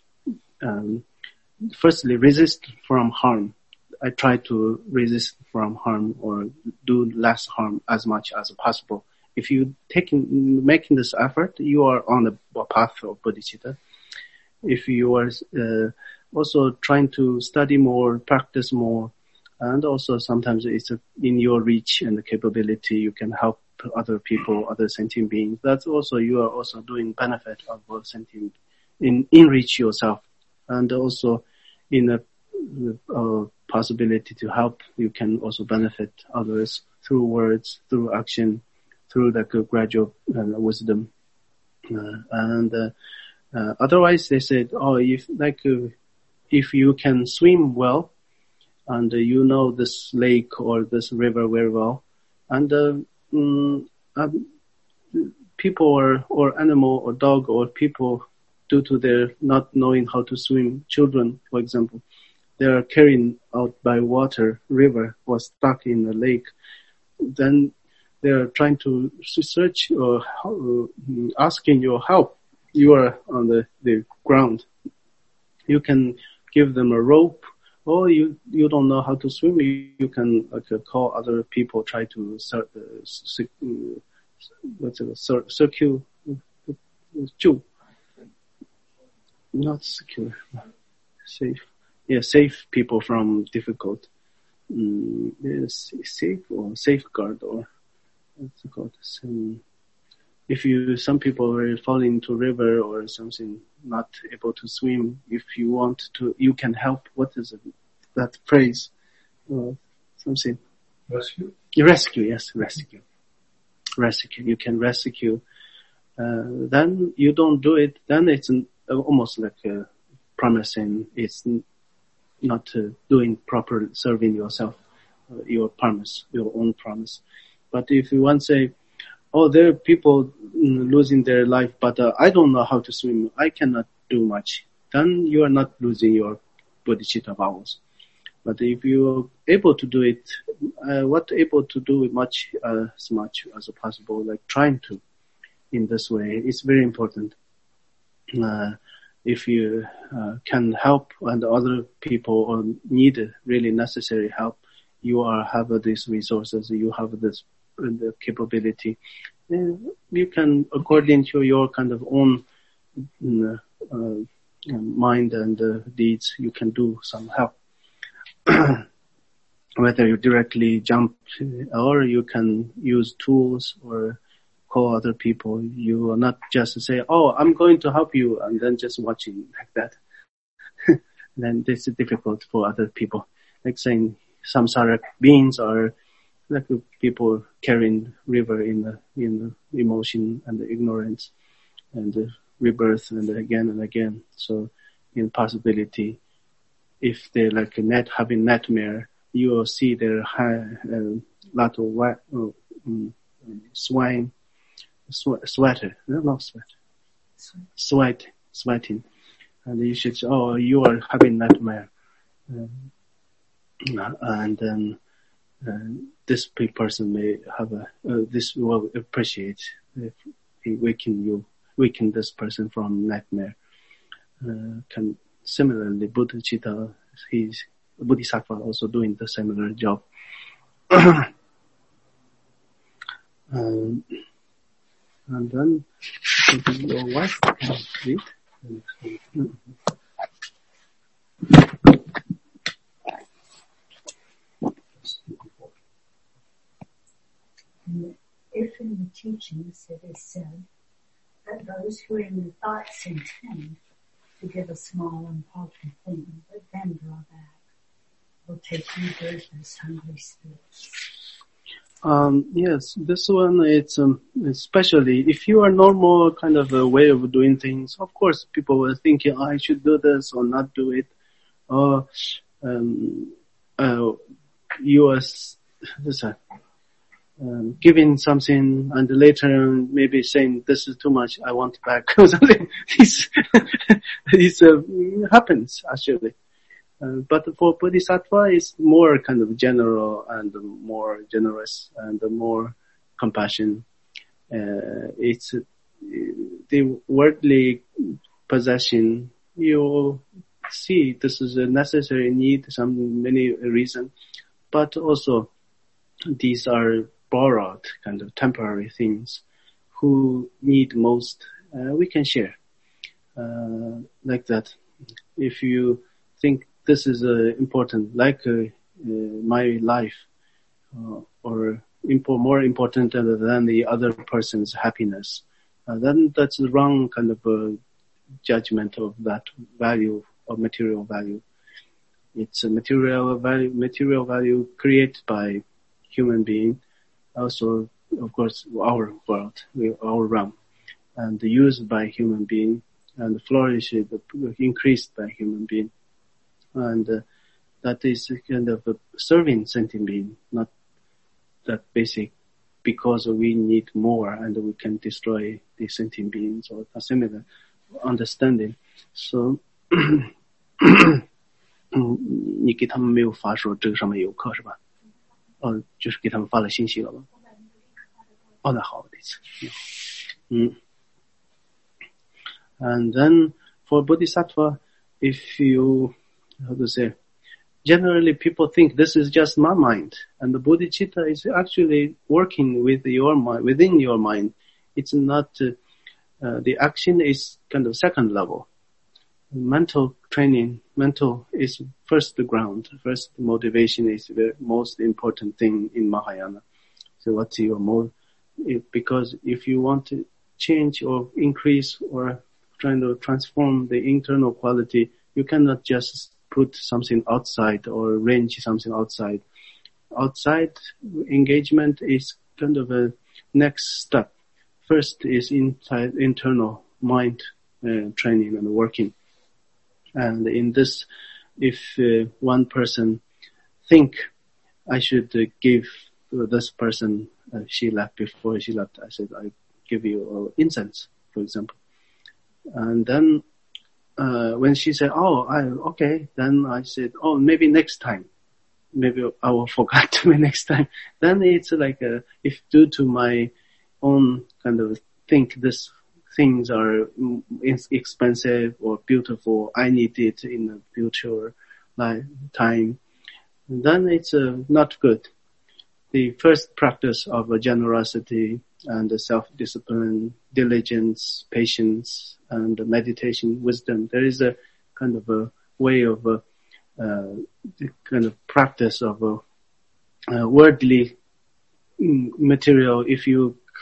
Firstly, resist from harm. I try to resist from harm or do less harm as much as possible. If you making this effort, you are on the path of bodhicitta. If you are also trying to study more, practice more, and also sometimes it's in your reach and the capability, you can help other people, other sentient beings. That's also, you are also doing benefit of sentient, enrich yourself, and also in a possibility to help, you can also benefit others through words, through action, through the gradual wisdom. Otherwise they said, if you can swim well, and you know this lake or this river very well, and people or animal or dog or people, due to their not knowing how to swim, children, for example, they are carried out by water, river, or stuck in the lake. Then they are trying to search or asking your help. You are on the ground. You can give them a rope, or you don't know how to swim. You can call other people, try to not secure, safe. Yeah, safe people from difficult. Safe or safeguard, or what's it called? Some people are falling into a river or something, not able to swim. If you want to, you can help. What is it? That phrase? Something. Rescue? Rescue, yes, rescue. Rescue. You can rescue. Then you don't do it. Then it's almost like promising. It's not doing proper serving yourself, your promise, your own promise. But if you want to say, there are people losing their life, but I don't know how to swim, I cannot do much, then you are not losing your bodhicitta vows. But if you're able to do it, able to do it as much as possible, like trying to, in this way, it's very important. If you can help and other people or need really necessary help, you have these resources, you have this the capability. You can, according to your kind of own mind and deeds, you can do some help. Whether you directly jump or you can use tools or call other people. You will not just say, "Oh, I'm going to help you," and then just watching like that. Then this is difficult for other people. Like saying samsara beings are like people carrying river in the emotion and the ignorance and the rebirth and again. So in possibility, if they're like having nightmare, you will see their lot of sweating, and you should say, "Oh, you are having nightmare," and then this person may have this will appreciate if he weaken this person from nightmare. Can similarly, Bodhicitta, he's Bodhisattva also doing the similar job. And then your wife can read. If in the teachings it is said that those who in the thoughts intend to give a small and paltry thing, but then draw back, will take you good as hungry spirits. Yes, this one, it's especially if you are normal kind of a way of doing things, of course people will think, I should do this or not do it. Or you are giving something and later maybe saying, this is too much, I want back or something. This happens actually. But for Bodhisattva, it's more kind of general and more generous and more compassion. It's the worldly possession. You see, this is a necessary need, many reasons, but also these are borrowed kind of temporary things. Who need most, we can share like that. If you think this is important, like my life, or more important than the other person's happiness, then that's the wrong kind of judgment of that value, of material value. It's a material value created by human being, also of course our world, our realm, and used by human being, and flourished, increased by human being. And that is kind of serving sentient being, not that basic, because we need more and we can destroy the sentient beings, or a similar understanding. So 你给他们没有发说这个上面有课是吧？就是给他们发了信息了吗？那好，这次。And then for Bodhisattva, if you, how to say, generally people think this is just my mind, and the bodhicitta is actually working with your mind, within your mind. It's not, the action is kind of second level. Mental training, mental is first ground, first motivation is the most important thing in Mahayana. So what's your mode? Because if you want to change or increase or trying to transform the internal quality, you cannot just put something outside or arrange something outside. Outside engagement is kind of a next step. First is inside internal mind training and working. And in this, if one person think I should give this person, she left, before she left, I said, I give you incense, for example. And then when she said, okay, then I said, maybe next time. Maybe I will forget next time. Then it's like, if due to my own kind of think this things are expensive or beautiful, I need it in the future time, then it's not good. The first practice of generosity and self-discipline, diligence, patience, and meditation, wisdom. There is a kind of a way of the kind of practice of worldly material. If you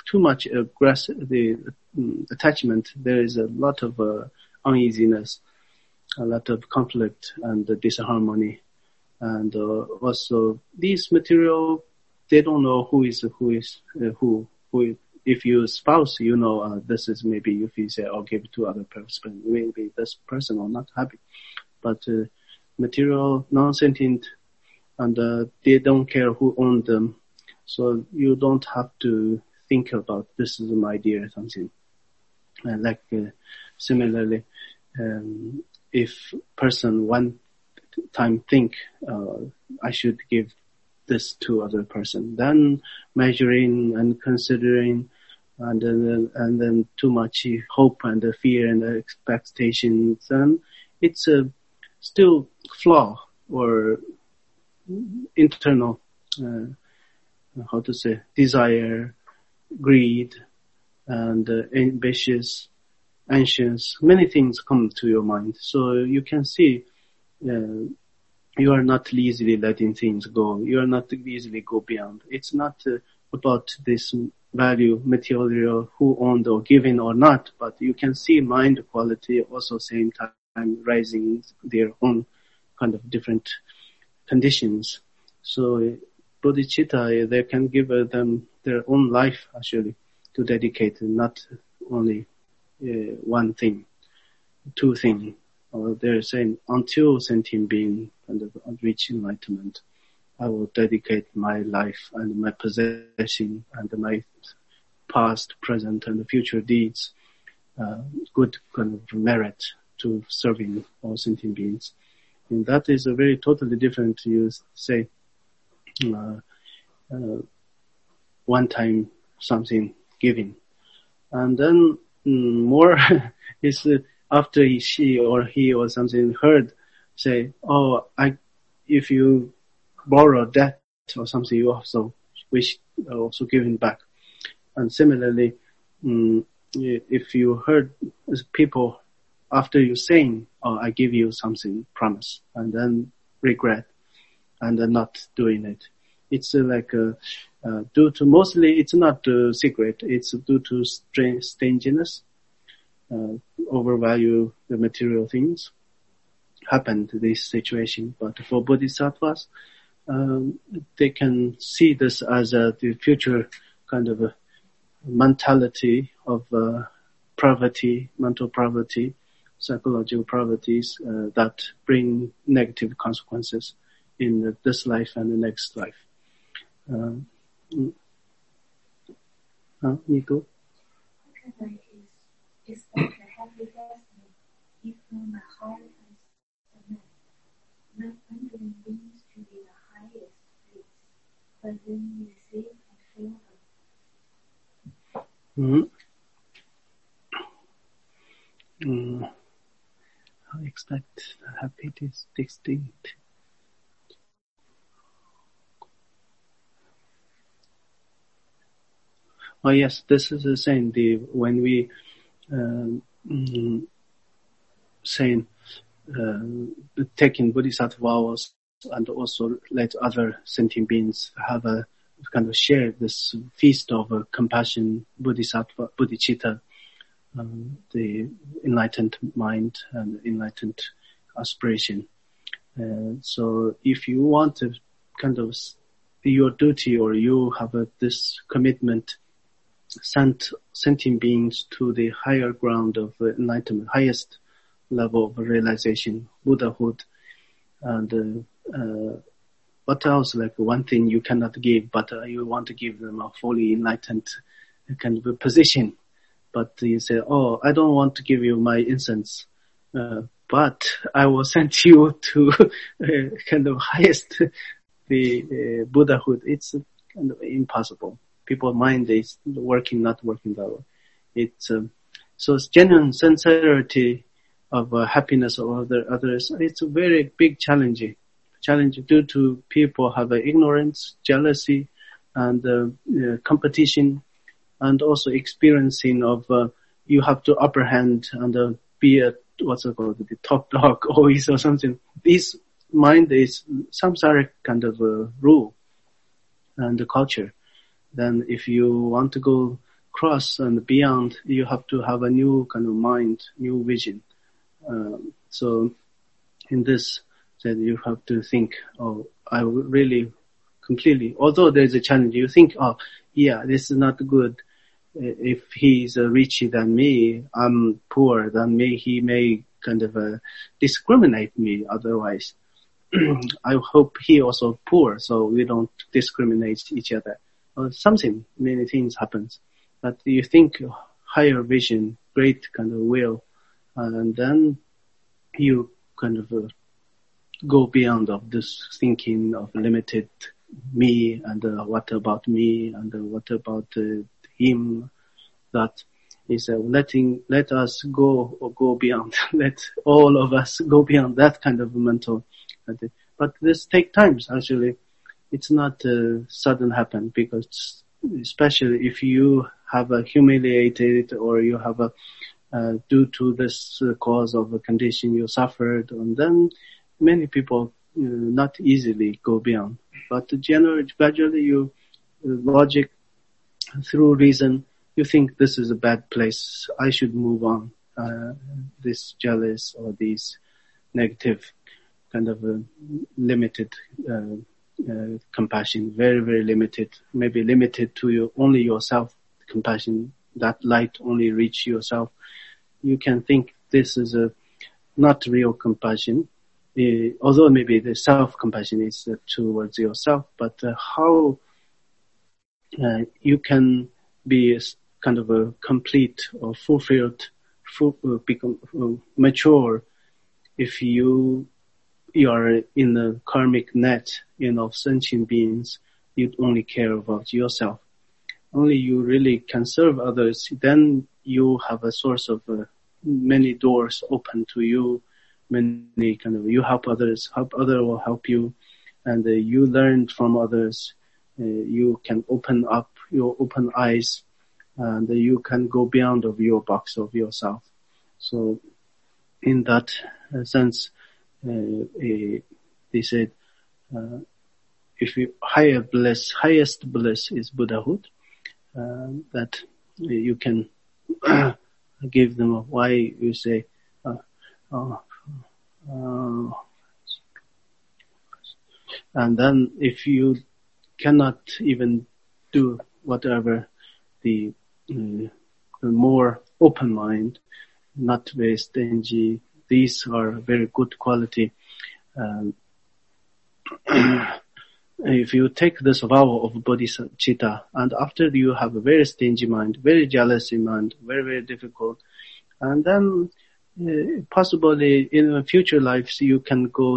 too much attachment, there is a lot of uneasiness, a lot of conflict and disharmony. And also these material, they don't know who is who. If you spouse, you know, this is maybe if you say, I'll give it to other person, maybe this person will not happy. But material, non-sentient, and they don't care who owns them. So you don't have to think about this is my dear or something. Similarly, if person one time think I should give this to other person, then measuring and considering, and then too much hope and fear and expectations, then it's still flaw or internal desire, greed, and ambitious, anxious, many things come to your mind. So you can see you are not easily letting things go. You are not easily go beyond. It's not about this value, material, who owned or given or not, but you can see mind quality also same time rising their own kind of different conditions. So bodhicitta, they can give them their own life actually to dedicate, not only one thing, two things. Or they're saying until sentient being kind of reach enlightenment, I will dedicate my life and my possession and my past, present, and future deeds, good kind of merit to serving all sentient beings. And that is a very totally different, you say, one time something giving. And then more is after she or he or something heard say, oh, if you borrow that or something, you also wish also giving back. And similarly, if you heard people after you saying, oh, I give you something, promise, and then regret and then not doing it. It's due to, mostly it's not secret, it's due to stinginess, overvalue the material things, happen to this situation. But for bodhisattvas, they can see this as the future kind of a mentality of poverty, mental poverty, psychological poverties that bring negative consequences in this life and the next life. Nico? Is like a happy destiny, if from a higher as not wondering beings to be the highest place, but then receive and feel them. I expect happy distinct. Oh yes, this is the same. When we saying taking bodhisattva vows and also let other sentient beings have a kind of share this feast of compassion, bodhisattva, bodhicitta, the enlightened mind and enlightened aspiration. So if you want to kind of your duty or you have this commitment, sent sentient beings to the higher ground of enlightenment, highest level of realization, Buddhahood, and what else? Like one thing you cannot give, but you want to give them a fully enlightened kind of a position. But you say, oh, I don't want to give you my incense, but I will send you to kind of highest the Buddhahood. It's kind of impossible. People's mind is working, not working that way. It's so it's genuine sincerity of happiness of others. It's a very big challenge due to people have ignorance, jealousy, and competition, and also experiencing of you have to upper hand and be a what's it called, the top dog always or something. This mind is samsaric kind of rule and culture. Then if you want to go cross and beyond, you have to have a new kind of mind, new vision. So in this, that you have to think, oh, I really completely, although there's a challenge, you think, oh, yeah, this is not good. If he's richer than me, I'm poor than me, he may kind of discriminate me otherwise. I hope he also poor, so we don't discriminate each other. Many things happens. But you think higher vision, great kind of will, and then you kind of go beyond of this thinking of limited me and what about me and what about him. That is let us go beyond. Let all of us go beyond that kind of mental. But this take times actually. It's not sudden happen, because especially if you have humiliated or you have due to this cause of a condition you suffered, and then many people not easily go beyond. But gradually you logic through reason, you think this is a bad place, I should move on. This jealous or these negative kind of limited compassion, very, very limited, maybe limited to only yourself compassion, that light only reach yourself. You can think this is not real compassion, although maybe the self-compassion is towards yourself, but how you can be kind of a complete or fulfilled, become mature if you are in the karmic net, of sentient beings. You only care about yourself. Only you really can serve others, then you have a source of many doors open to you. Many kind of, you help others, other will help you, and you learn from others. You can open up your open eyes, and you can go beyond of your box of yourself. So in that sense, they said, if you highest bliss is Buddhahood, that you can give them why you say, and then if you cannot even do whatever the more open mind, not very stingy, these are very good quality. If you take this vow of bodhicitta, and after you have a very stingy mind, very jealous mind, very, very difficult, and then possibly in future lives you can go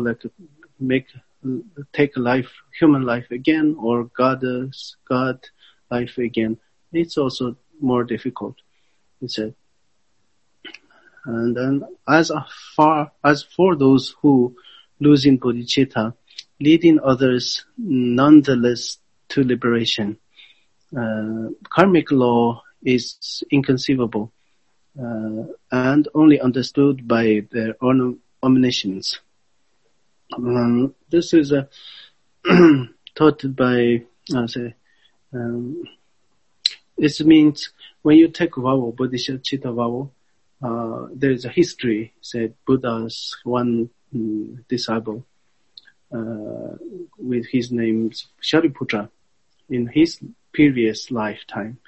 take life, human life again, or God life again. It's also more difficult, he said. And then as for those who lose in bodhicitta, leading others nonetheless to liberation, karmic law is inconceivable and only understood by their own omniscience. This is taught by, this means when you take vow, bodhicitta vow, there is a history, said Buddha's one disciple, with his name Shariputra. In his previous lifetime,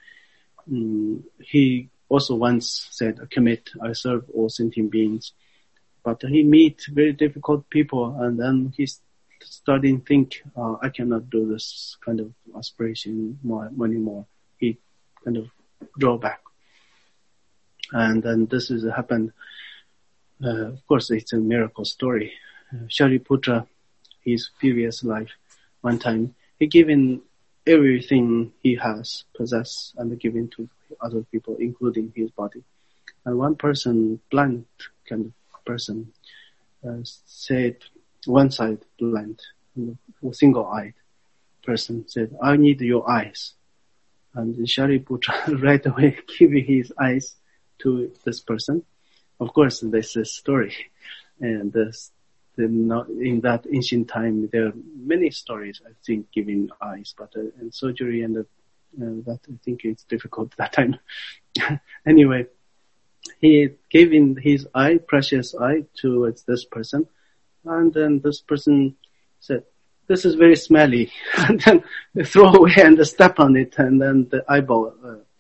he also once said, I serve all sentient beings. But he meet very difficult people, and then he's starting to think, I cannot do this kind of aspiration anymore. He kind of draw back. And then this has happened. Of course, it's a miracle story. Shariputra, his previous life, one time, he given everything he has possessed and given to other people, including his body. And one person, blind kind of person, said, one side blind, single-eyed person said, I need your eyes. And Shariputra right away giving his eyes to this person. Of course, this is a story. And in that ancient time, there are many stories, I think, giving eyes, but in surgery and That I think it's difficult that time. Anyway, he gave in his eye, precious eye, towards this person, and then this person said, "This is very smelly," and then they throw away and step on it, and then the eyeball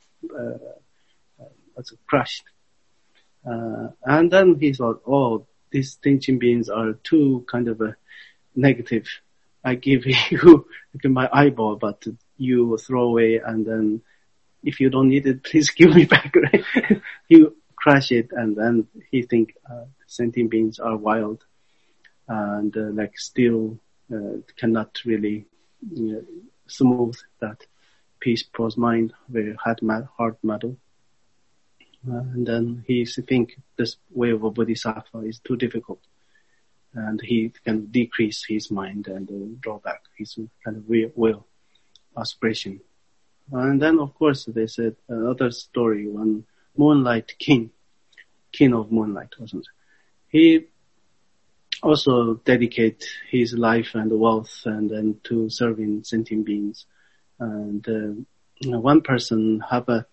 was crushed. And then he thought, "Oh, these thinking beings are too kind of negative. I give you my eyeball, but you throw away, and then if you don't need it, please give me back." Right? You crush it, and then he think sentient beings are wild and like still cannot really smooth that peaceful mind, very hard metal. And then he think this way of a bodhisattva is too difficult, and he can decrease his mind and draw back his kind of will, aspiration. And then of course they said another story, one Moonlight King of Moonlight, wasn't it? He also dedicate his life and wealth and to serving sentient beings. And one person have a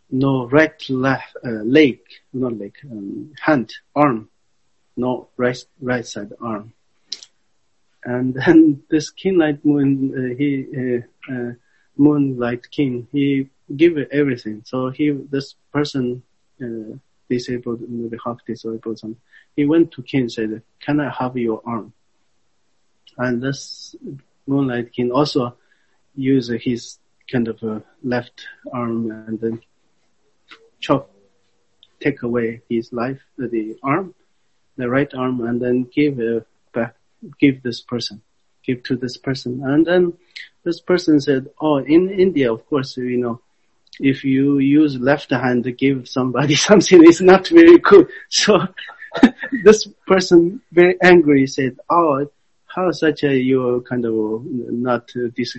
arm, no right side arm. And then this Moonlight King, he give everything. So this person, disabled, maybe half disabled, something. He went to King and said, "Can I have your arm?" And this Moonlight King also used his kind of left arm and then take away his life, the right arm, and then give to this person. And then this person said, "Oh, in India, of course, if you use left hand to give somebody something, it's not very good." So this person very angry said, "Oh, how such you're kind of not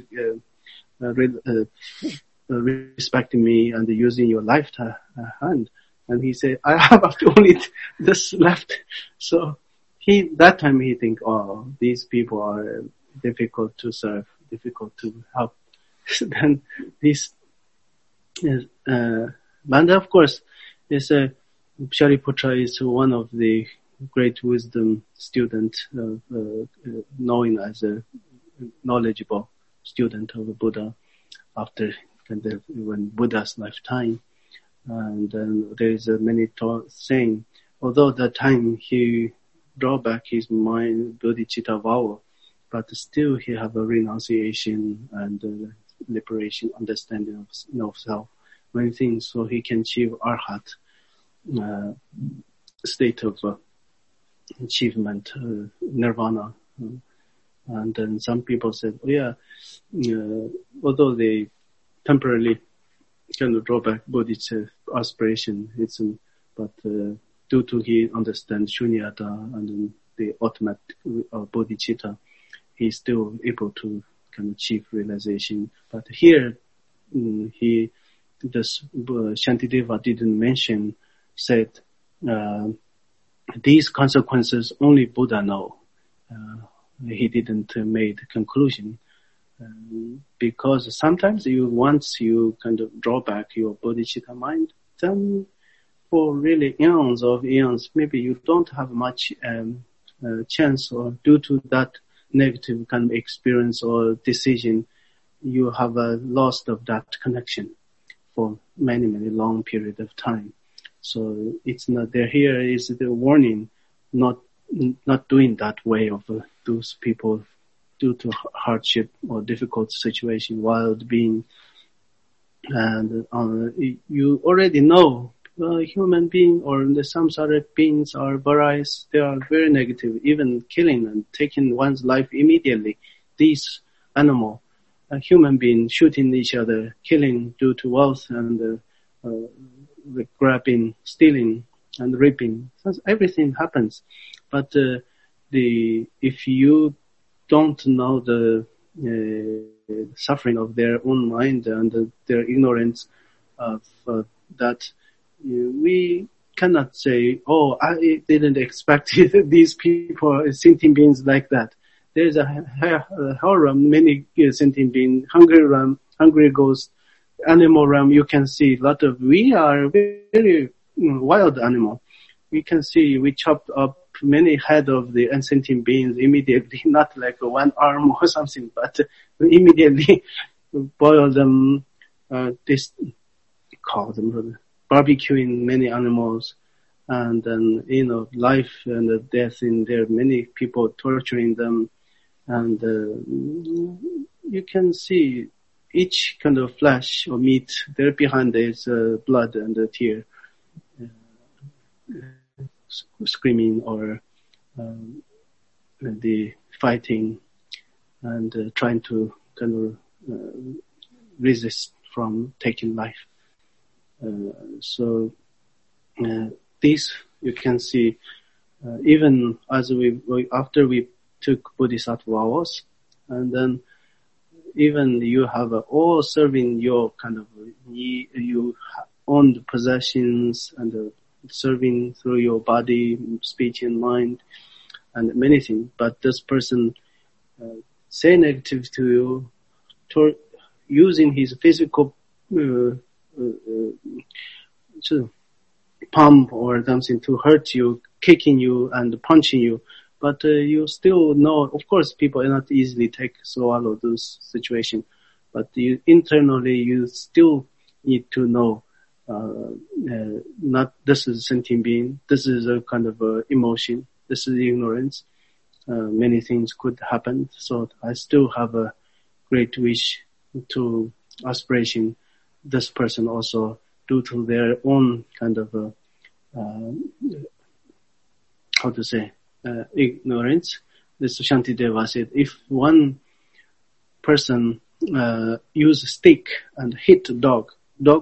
respecting me and using your left hand." And he said, "I have only this left." So that time he think, "Oh, these people are difficult to serve, difficult to help." Then this and of course, Shariputra is one of the great wisdom student, known as a knowledgeable student of Buddha after when Buddha's lifetime. And then there is many saying, although that time he draw back his mind, bodhicitta vow, but still he have a renunciation and liberation, understanding of self, many things, so he can achieve arhat, state of achievement, nirvana. And then some people said, although they temporarily kind of draw back bodhicitta aspiration, but due to he understands shunyata and the ultimate bodhicitta, he's still able to can achieve realization. But here, Shantideva didn't mention, said, these consequences only Buddha know. He didn't make the conclusion. Because sometimes once you kind of draw back your bodhicitta mind, then for really eons, maybe you don't have much chance, or due to that negative kind of experience or decision, you have a loss of that connection for many, many long period of time. So it's not there. Here is the warning, not doing that way of those people due to hardship or difficult situation, wild being. And you already know human being or the samsaric beings are varais. They are very negative, even killing and taking one's life immediately. These animal, human beings shooting each other, killing due to wealth and grabbing, stealing and raping. So everything happens. But if you don't know the suffering of their own mind and their ignorance of that, we cannot say, "Oh, I didn't expect these people, sentient beings like that." There's a harem, many sentient beings, hungry ghosts, animal realm, you can see a lot of, we are very wild animal. We can see we chopped up many head of the unsentient beings immediately, not like one arm or something, but we immediately boil them, call them barbecuing many animals, and then, life and death in there, many people torturing them, and you can see each kind of flesh or meat, there behind is blood and a tear, screaming or the fighting and trying to kind of resist from taking life. So this you can see even as after we took Bodhisattva vows, and then even you have all serving your kind of you own possessions and serving through your body, speech and mind and many things, but this person say negative to you, using his physical pump or something to hurt you, kicking you and punching you, but you still know, of course people not easily swallow those situations, but internally you still need to know not this is a sentient being, this is a kind of emotion, this is ignorance, many things could happen, so I still have a great wish to aspiration this person also, due to their own kind of ignorance. This Shantideva said, if one person use a stick and hit a dog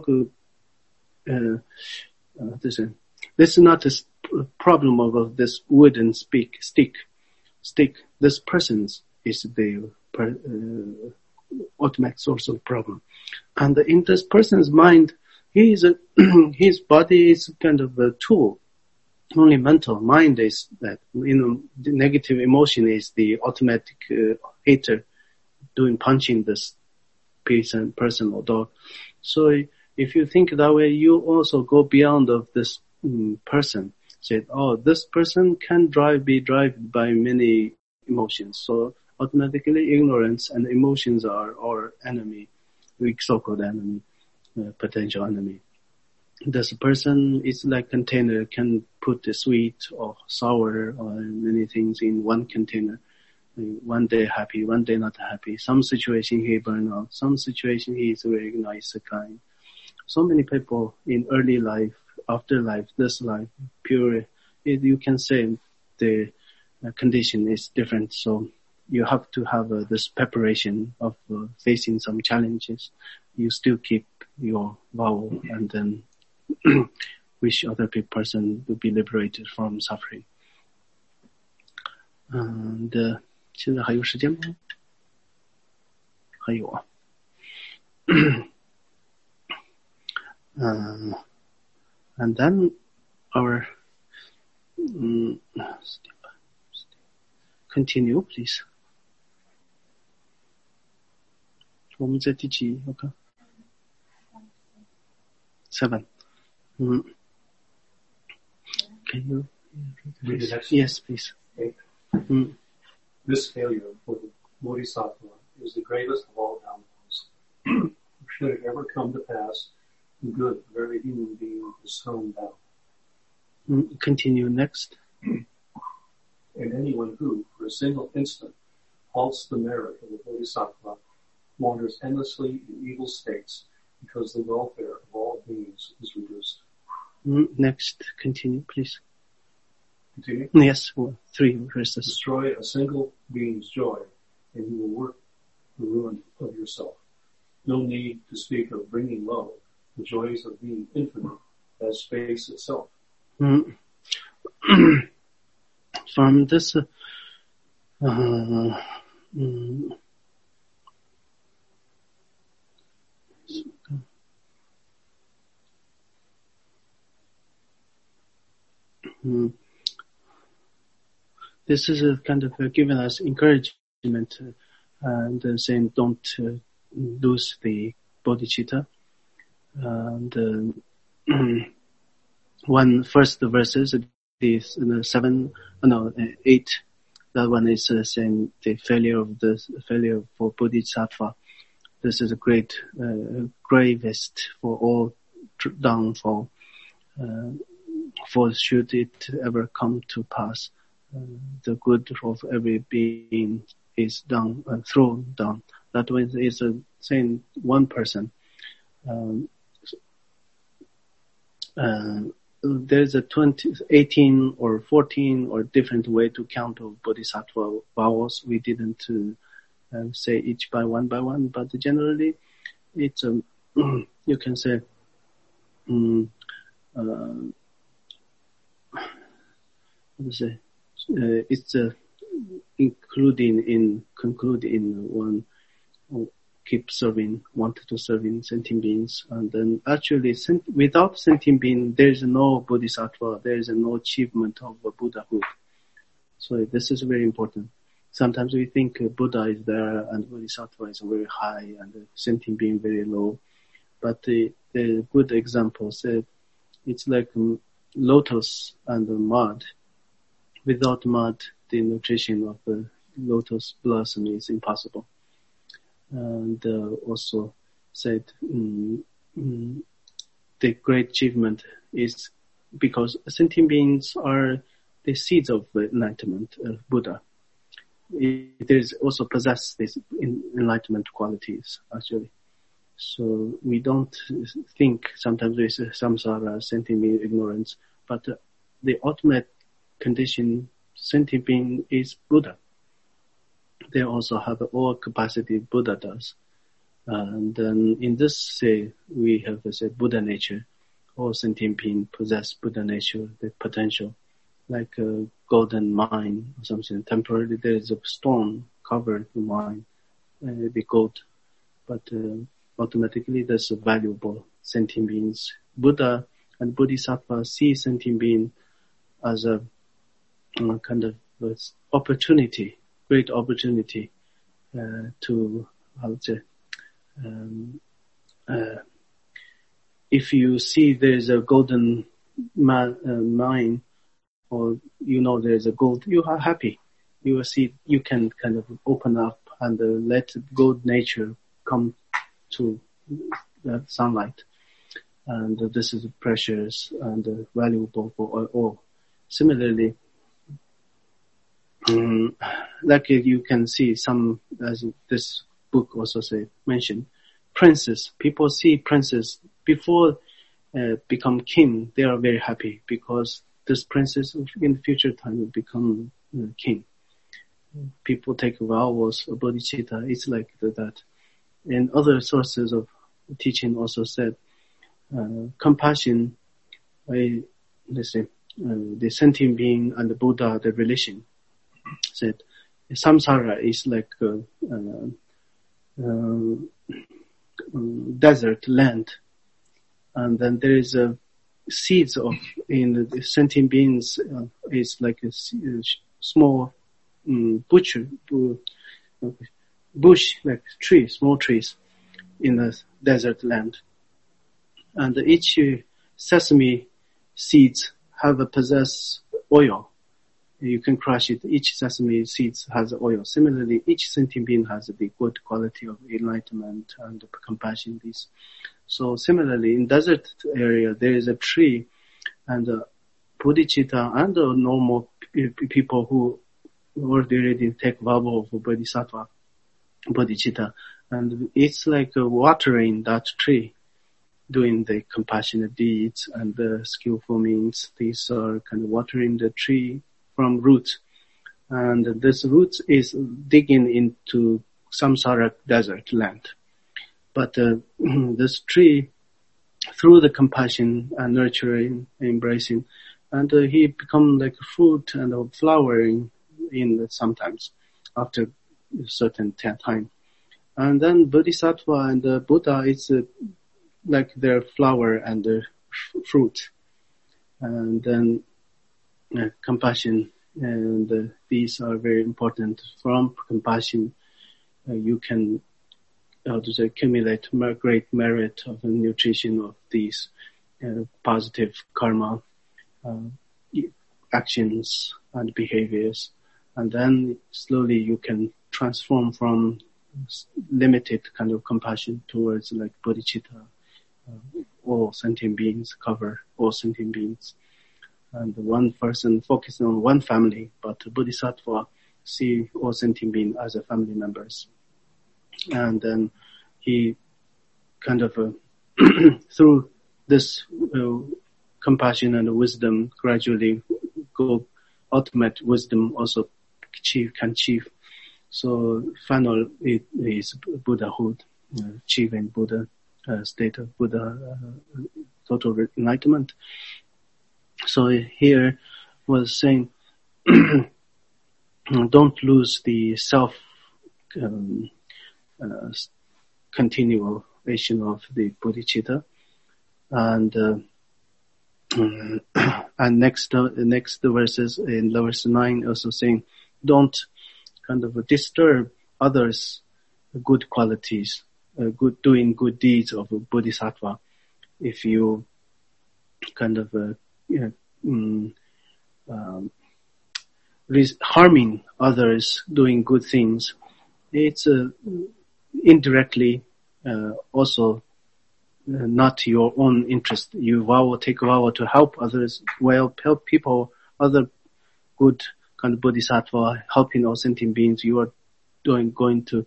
this is not a problem of this wooden stick. This person's is the ultimate source of problem. And in this person's mind, his body is kind of a tool. Only mental mind is that, the negative emotion is the automatic hater doing punching this person or dog. So if you think that way, you also go beyond of this person. Say, this person can be driven by many emotions. So automatically ignorance and emotions are our enemy, weak so-called enemy, potential enemy. This person is like container, can put the sweet or sour or many things in one container. One day happy, one day not happy. Some situation he burn out, some situation he is very nice, kind. So many people in early life, after life, this life, pure, you can say the condition is different. So you have to have this preparation of facing some challenges. You still keep your vow and then wish other person to be liberated from suffering. And 现在还有时间吗？还有啊。And then our continue, please. 我们在第几？我看 7. Can you read the next? Yes, please. Okay. This failure for the Bodhisattva is the greatest of all downfalls. Should it ever come to pass, the good of every human being is thrown down. Continue next. And anyone who, for a single instant, halts the merit of the Bodhisattva wanders endlessly in evil states because the welfare of all beings is reduced. Next, continue, please. Continue? Yes, 3 verses. Destroy a single being's joy, and you will work the ruin of yourself. No need to speak of bringing low the joys of being infinite as space itself. From this, this is a kind of giving us encouragement and saying don't lose the bodhicitta. And one first verses, these 8. That one is saying the failure for Bodhisattva. This is a great, gravest for all downfall. For should it ever come to pass, the good of every being is down, thrown down. That one is saying one person. There's a 18 or 14 or different way to count of Bodhisattva vowels. We didn't say each by one, but generally it's you can say it's conclude in one. Keep serving, wanted to serve in sentient beings, and then actually without sentient being there is no bodhisattva, there is no achievement of Buddhahood. So this is very important. Sometimes we think Buddha is there and bodhisattva is very high and the sentient being very low, but the good example said it's like lotus and mud. Without mud, the nutrition of the lotus blossom is impossible. And also said the great achievement is because sentient beings are the seeds of enlightenment of Buddha. It is also possess these enlightenment qualities actually. So we don't think sometimes with samsara, sentient being ignorance, but the ultimate condition sentient being is Buddha. They also have all capacity Buddha does. And then in this say, we have Buddha nature. All sentient beings possess Buddha nature, the potential. Like a golden mine or something. Temporarily there is a stone covered the mine, the gold. But automatically there's a valuable sentient beings. Buddha and Bodhisattva see sentient being as a kind of opportunity. Great opportunity to, I would say, if you see there's a golden mine, or there's a gold, you are happy. You will see you can kind of open up and let gold nature come to the sunlight, and this is precious and valuable for all. Similarly. Like you can see some, as this book also mentioned, princes. People see princes before become king. They are very happy because this princess in the future time will become king. People take vows of bodhicitta. It's like that. And other sources of teaching also said compassion. The sentient being and the Buddha, the relation. Said samsara is like desert land, and then there is a seeds of in the sentient beings is like a small bush like trees, small trees in the desert land, and each sesame seeds have a possess oil. You can crush it. Each sesame seeds has oil. Similarly, each sentient being has the good quality of enlightenment and compassion. So similarly, in desert area, there is a tree, and bodhicitta and the normal people who already take vow of bodhisattva, bodhicitta, and it's like watering that tree, doing the compassionate deeds and the skillful means. These are kind of watering the tree from roots, and this root is digging into samsara desert land. But this tree, through the compassion and nurturing, embracing, and he become like fruit and flowering in sometimes after a certain time. And then bodhisattva and the Buddha is like their flower and their fruit, and then compassion, and these are very important. From compassion, you can to accumulate great merit of the nutrition of these positive karma actions and behaviors, and then slowly you can transform from limited kind of compassion towards like bodhicitta. All sentient beings, cover all sentient beings. And one person focusing on one family, but Bodhisattva see all sentient beings as a family members. And then he kind of, through this compassion and wisdom, gradually go ultimate wisdom also can achieve. So final it is Buddhahood, achieving Buddha state of Buddha, total enlightenment. So here was saying, don't lose the self continuation of the bodhicitta, and next verses in verse 9 also saying, don't kind of disturb others' good qualities, doing good deeds of a bodhisattva. If you kind of harming others doing good things, it's indirectly also not your own interest. You take a vow to help others, help people, other good kind of bodhisattva, helping all sentient beings. You are going to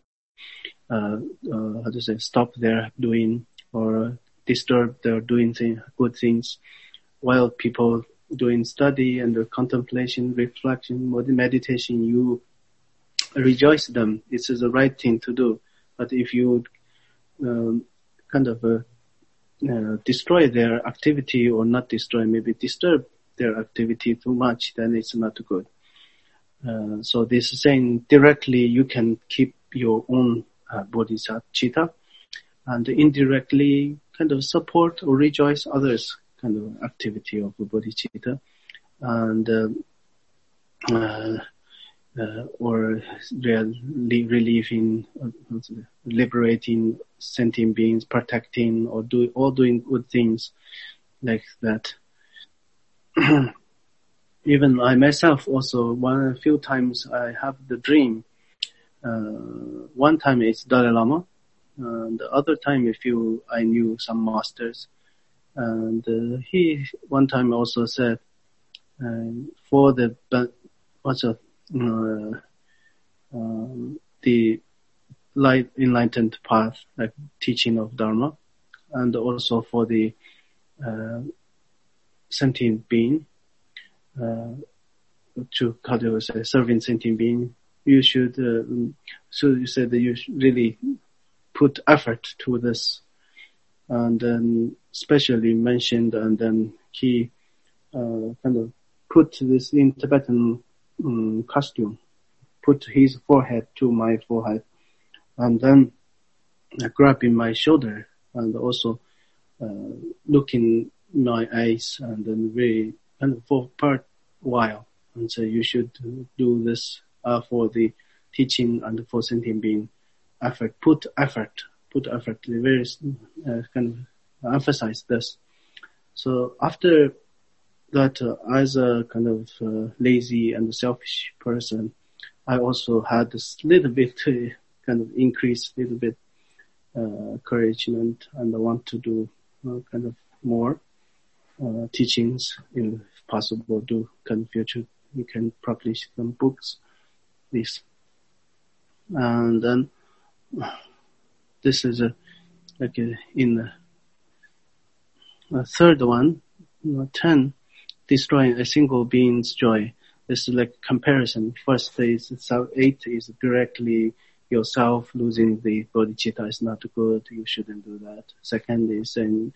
stop their doing or disturb their doing good things, while people doing study and contemplation, reflection, meditation, you rejoice them. This is the right thing to do. But if you destroy their activity, or not destroy, maybe disturb their activity too much, then it's not good. So this is saying directly you can keep your own bodhicitta, and indirectly kind of support or rejoice others kind of activity of bodhicitta, and or relieving, liberating sentient beings, protecting, or doing good things like that. Even I myself also, a few times I have the dream. One time it's Dalai Lama, the other time I knew some masters, and he one time also said, for the light enlightened path, like teaching of Dharma, and also for the sentient being, serving sentient being, you should, so you said that you should really put effort to this, and then specially mentioned, and then he kind of put this in Tibetan costume, put his forehead to my forehead, and then grabbing my shoulder, and also looking my eyes, and then very kind of for part while, and so you should do this for the teaching and for sentient being. Put effort, very kind of emphasize this. So after that, as a kind of lazy and selfish person, I also had this little bit kind of increase, little bit encouragement, and I want to do kind of more teachings, if possible. Do kind of future, we can publish some books, this, and then this is in the third one, 10. Destroying a single being's joy. This is like comparison. First is 8 is directly yourself losing the bodhicitta is not good. You shouldn't do that. Second is saying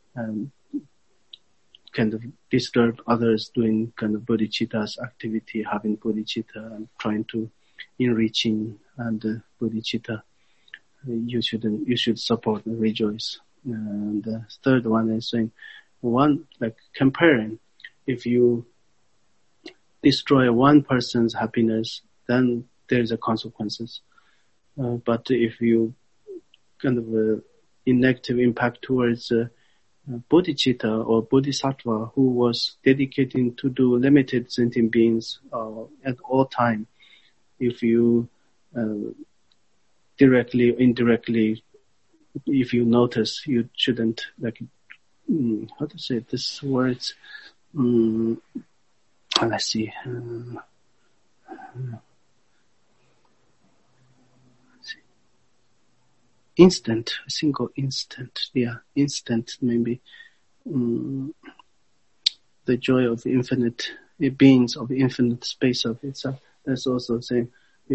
kind of disturb others doing kind of bodhicitta's activity, having bodhicitta and trying to enriching and bodhicitta. You should support and rejoice. And the third one is saying like comparing. If you destroy one person's happiness, then there's a consequences. But if you kind of a negative impact towards bodhicitta or bodhisattva who was dedicating to do limited sentient beings at all time. If you directly or indirectly, if you notice, you shouldn't how to say this words. Let's see. Instant, a single instant. Yeah, instant maybe. The joy of infinite beings, of infinite space of itself. That's also saying,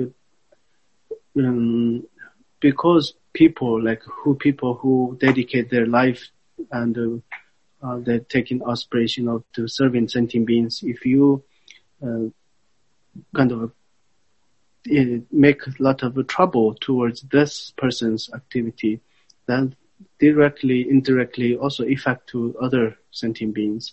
because people who dedicate their life and they're taking aspiration of to serving sentient beings. If you kind of make a lot of trouble towards this person's activity, then directly, indirectly also affect to other sentient beings.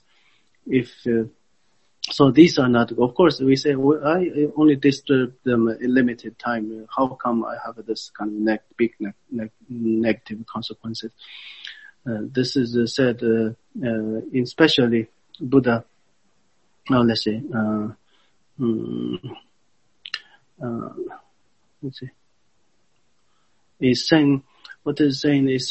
So these are not, of course, we say, well, I only disturb them a limited time. How come I have this kind of big negative consequences? This is said, especially Buddha, let's say, let's see, is saying, what is saying is,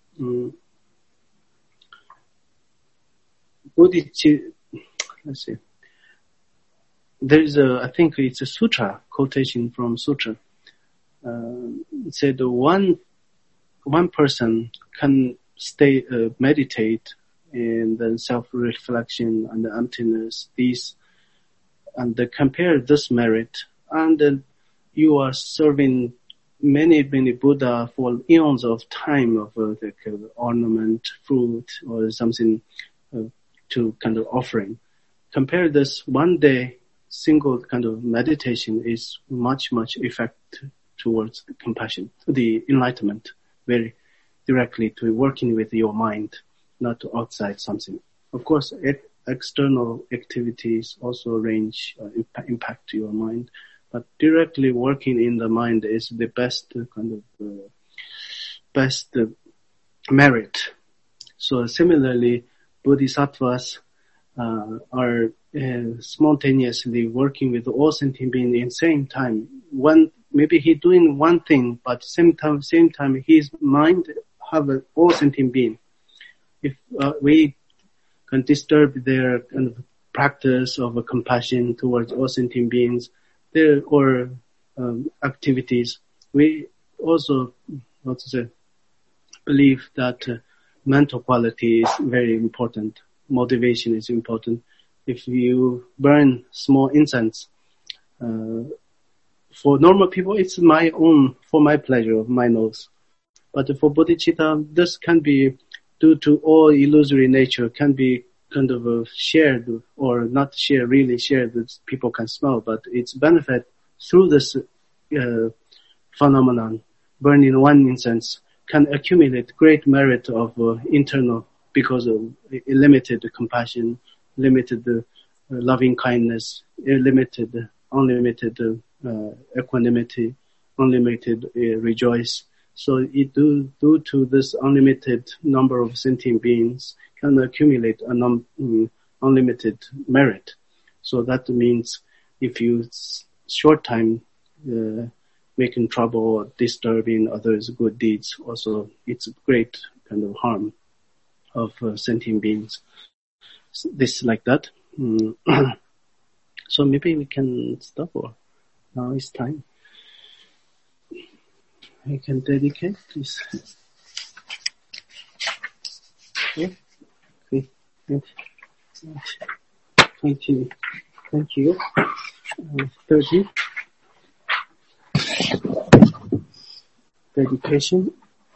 bodhicitta, let's see, there is I think it's a sutra, quotation from sutra. It said one person can meditate in the self-reflection and the emptiness, and compare this merit, and then you are serving many Buddha for eons of time of ornament, fruit, or something to kind of offering. Compare this one day, single kind of meditation is much effect towards the compassion, the enlightenment, very directly to working with your mind, not to outside something. Of course, external activities also range impact to your mind, but directly working in the mind is the best kind of best merit. So similarly, bodhisattvas are spontaneously working with all sentient beings in same time. Maybe he doing one thing, but same time his mind have all sentient being. If we can disturb their kind of practice of compassion towards all sentient beings, or activities, we also believe that mental quality is very important. Motivation is important. If you burn small incense, for normal people, it's for my pleasure, of my nose. But for bodhicitta, this can be due to all illusory nature, can be kind of shared or not shared, really shared that people can smell, but its benefit through this phenomenon, burning one incense, can accumulate great merit of internal, because of limited compassion, limited loving kindness, unlimited equanimity, unlimited rejoice. So it due to this unlimited number of sentient beings can accumulate unlimited merit. So that means if you short time making trouble or disturbing others' good deeds, also it's great kind of harm of sentient beings. This like that. So maybe we can stop, or now it's time. I can dedicate this. Okay. 20. Thank you. 30. Dedication.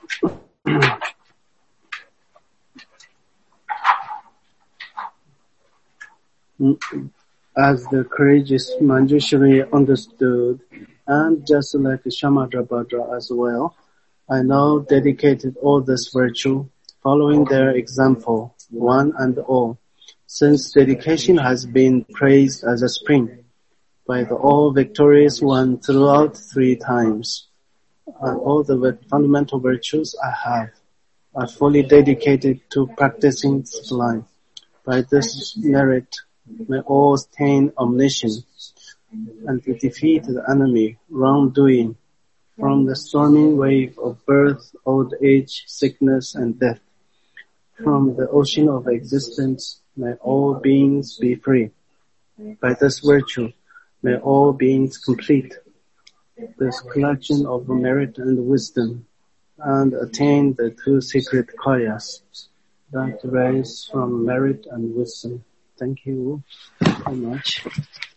As the courageous Manjushri understood, and just like Shamadrabhadra as well, I now dedicated all this virtue, following their example, one and all, since dedication has been praised as a spring by the all-victorious one throughout 3 times. and all the fundamental virtues I have are fully dedicated to practicing sublime. By this merit, may all attain omniscience and to defeat the enemy, wrongdoing, from the storming wave of birth, old age, sickness, and death. From the ocean of existence, may all beings be free. By this virtue, may all beings complete this collection of merit and wisdom, and attain the two secret kayas that rise from merit and wisdom. Thank you very much.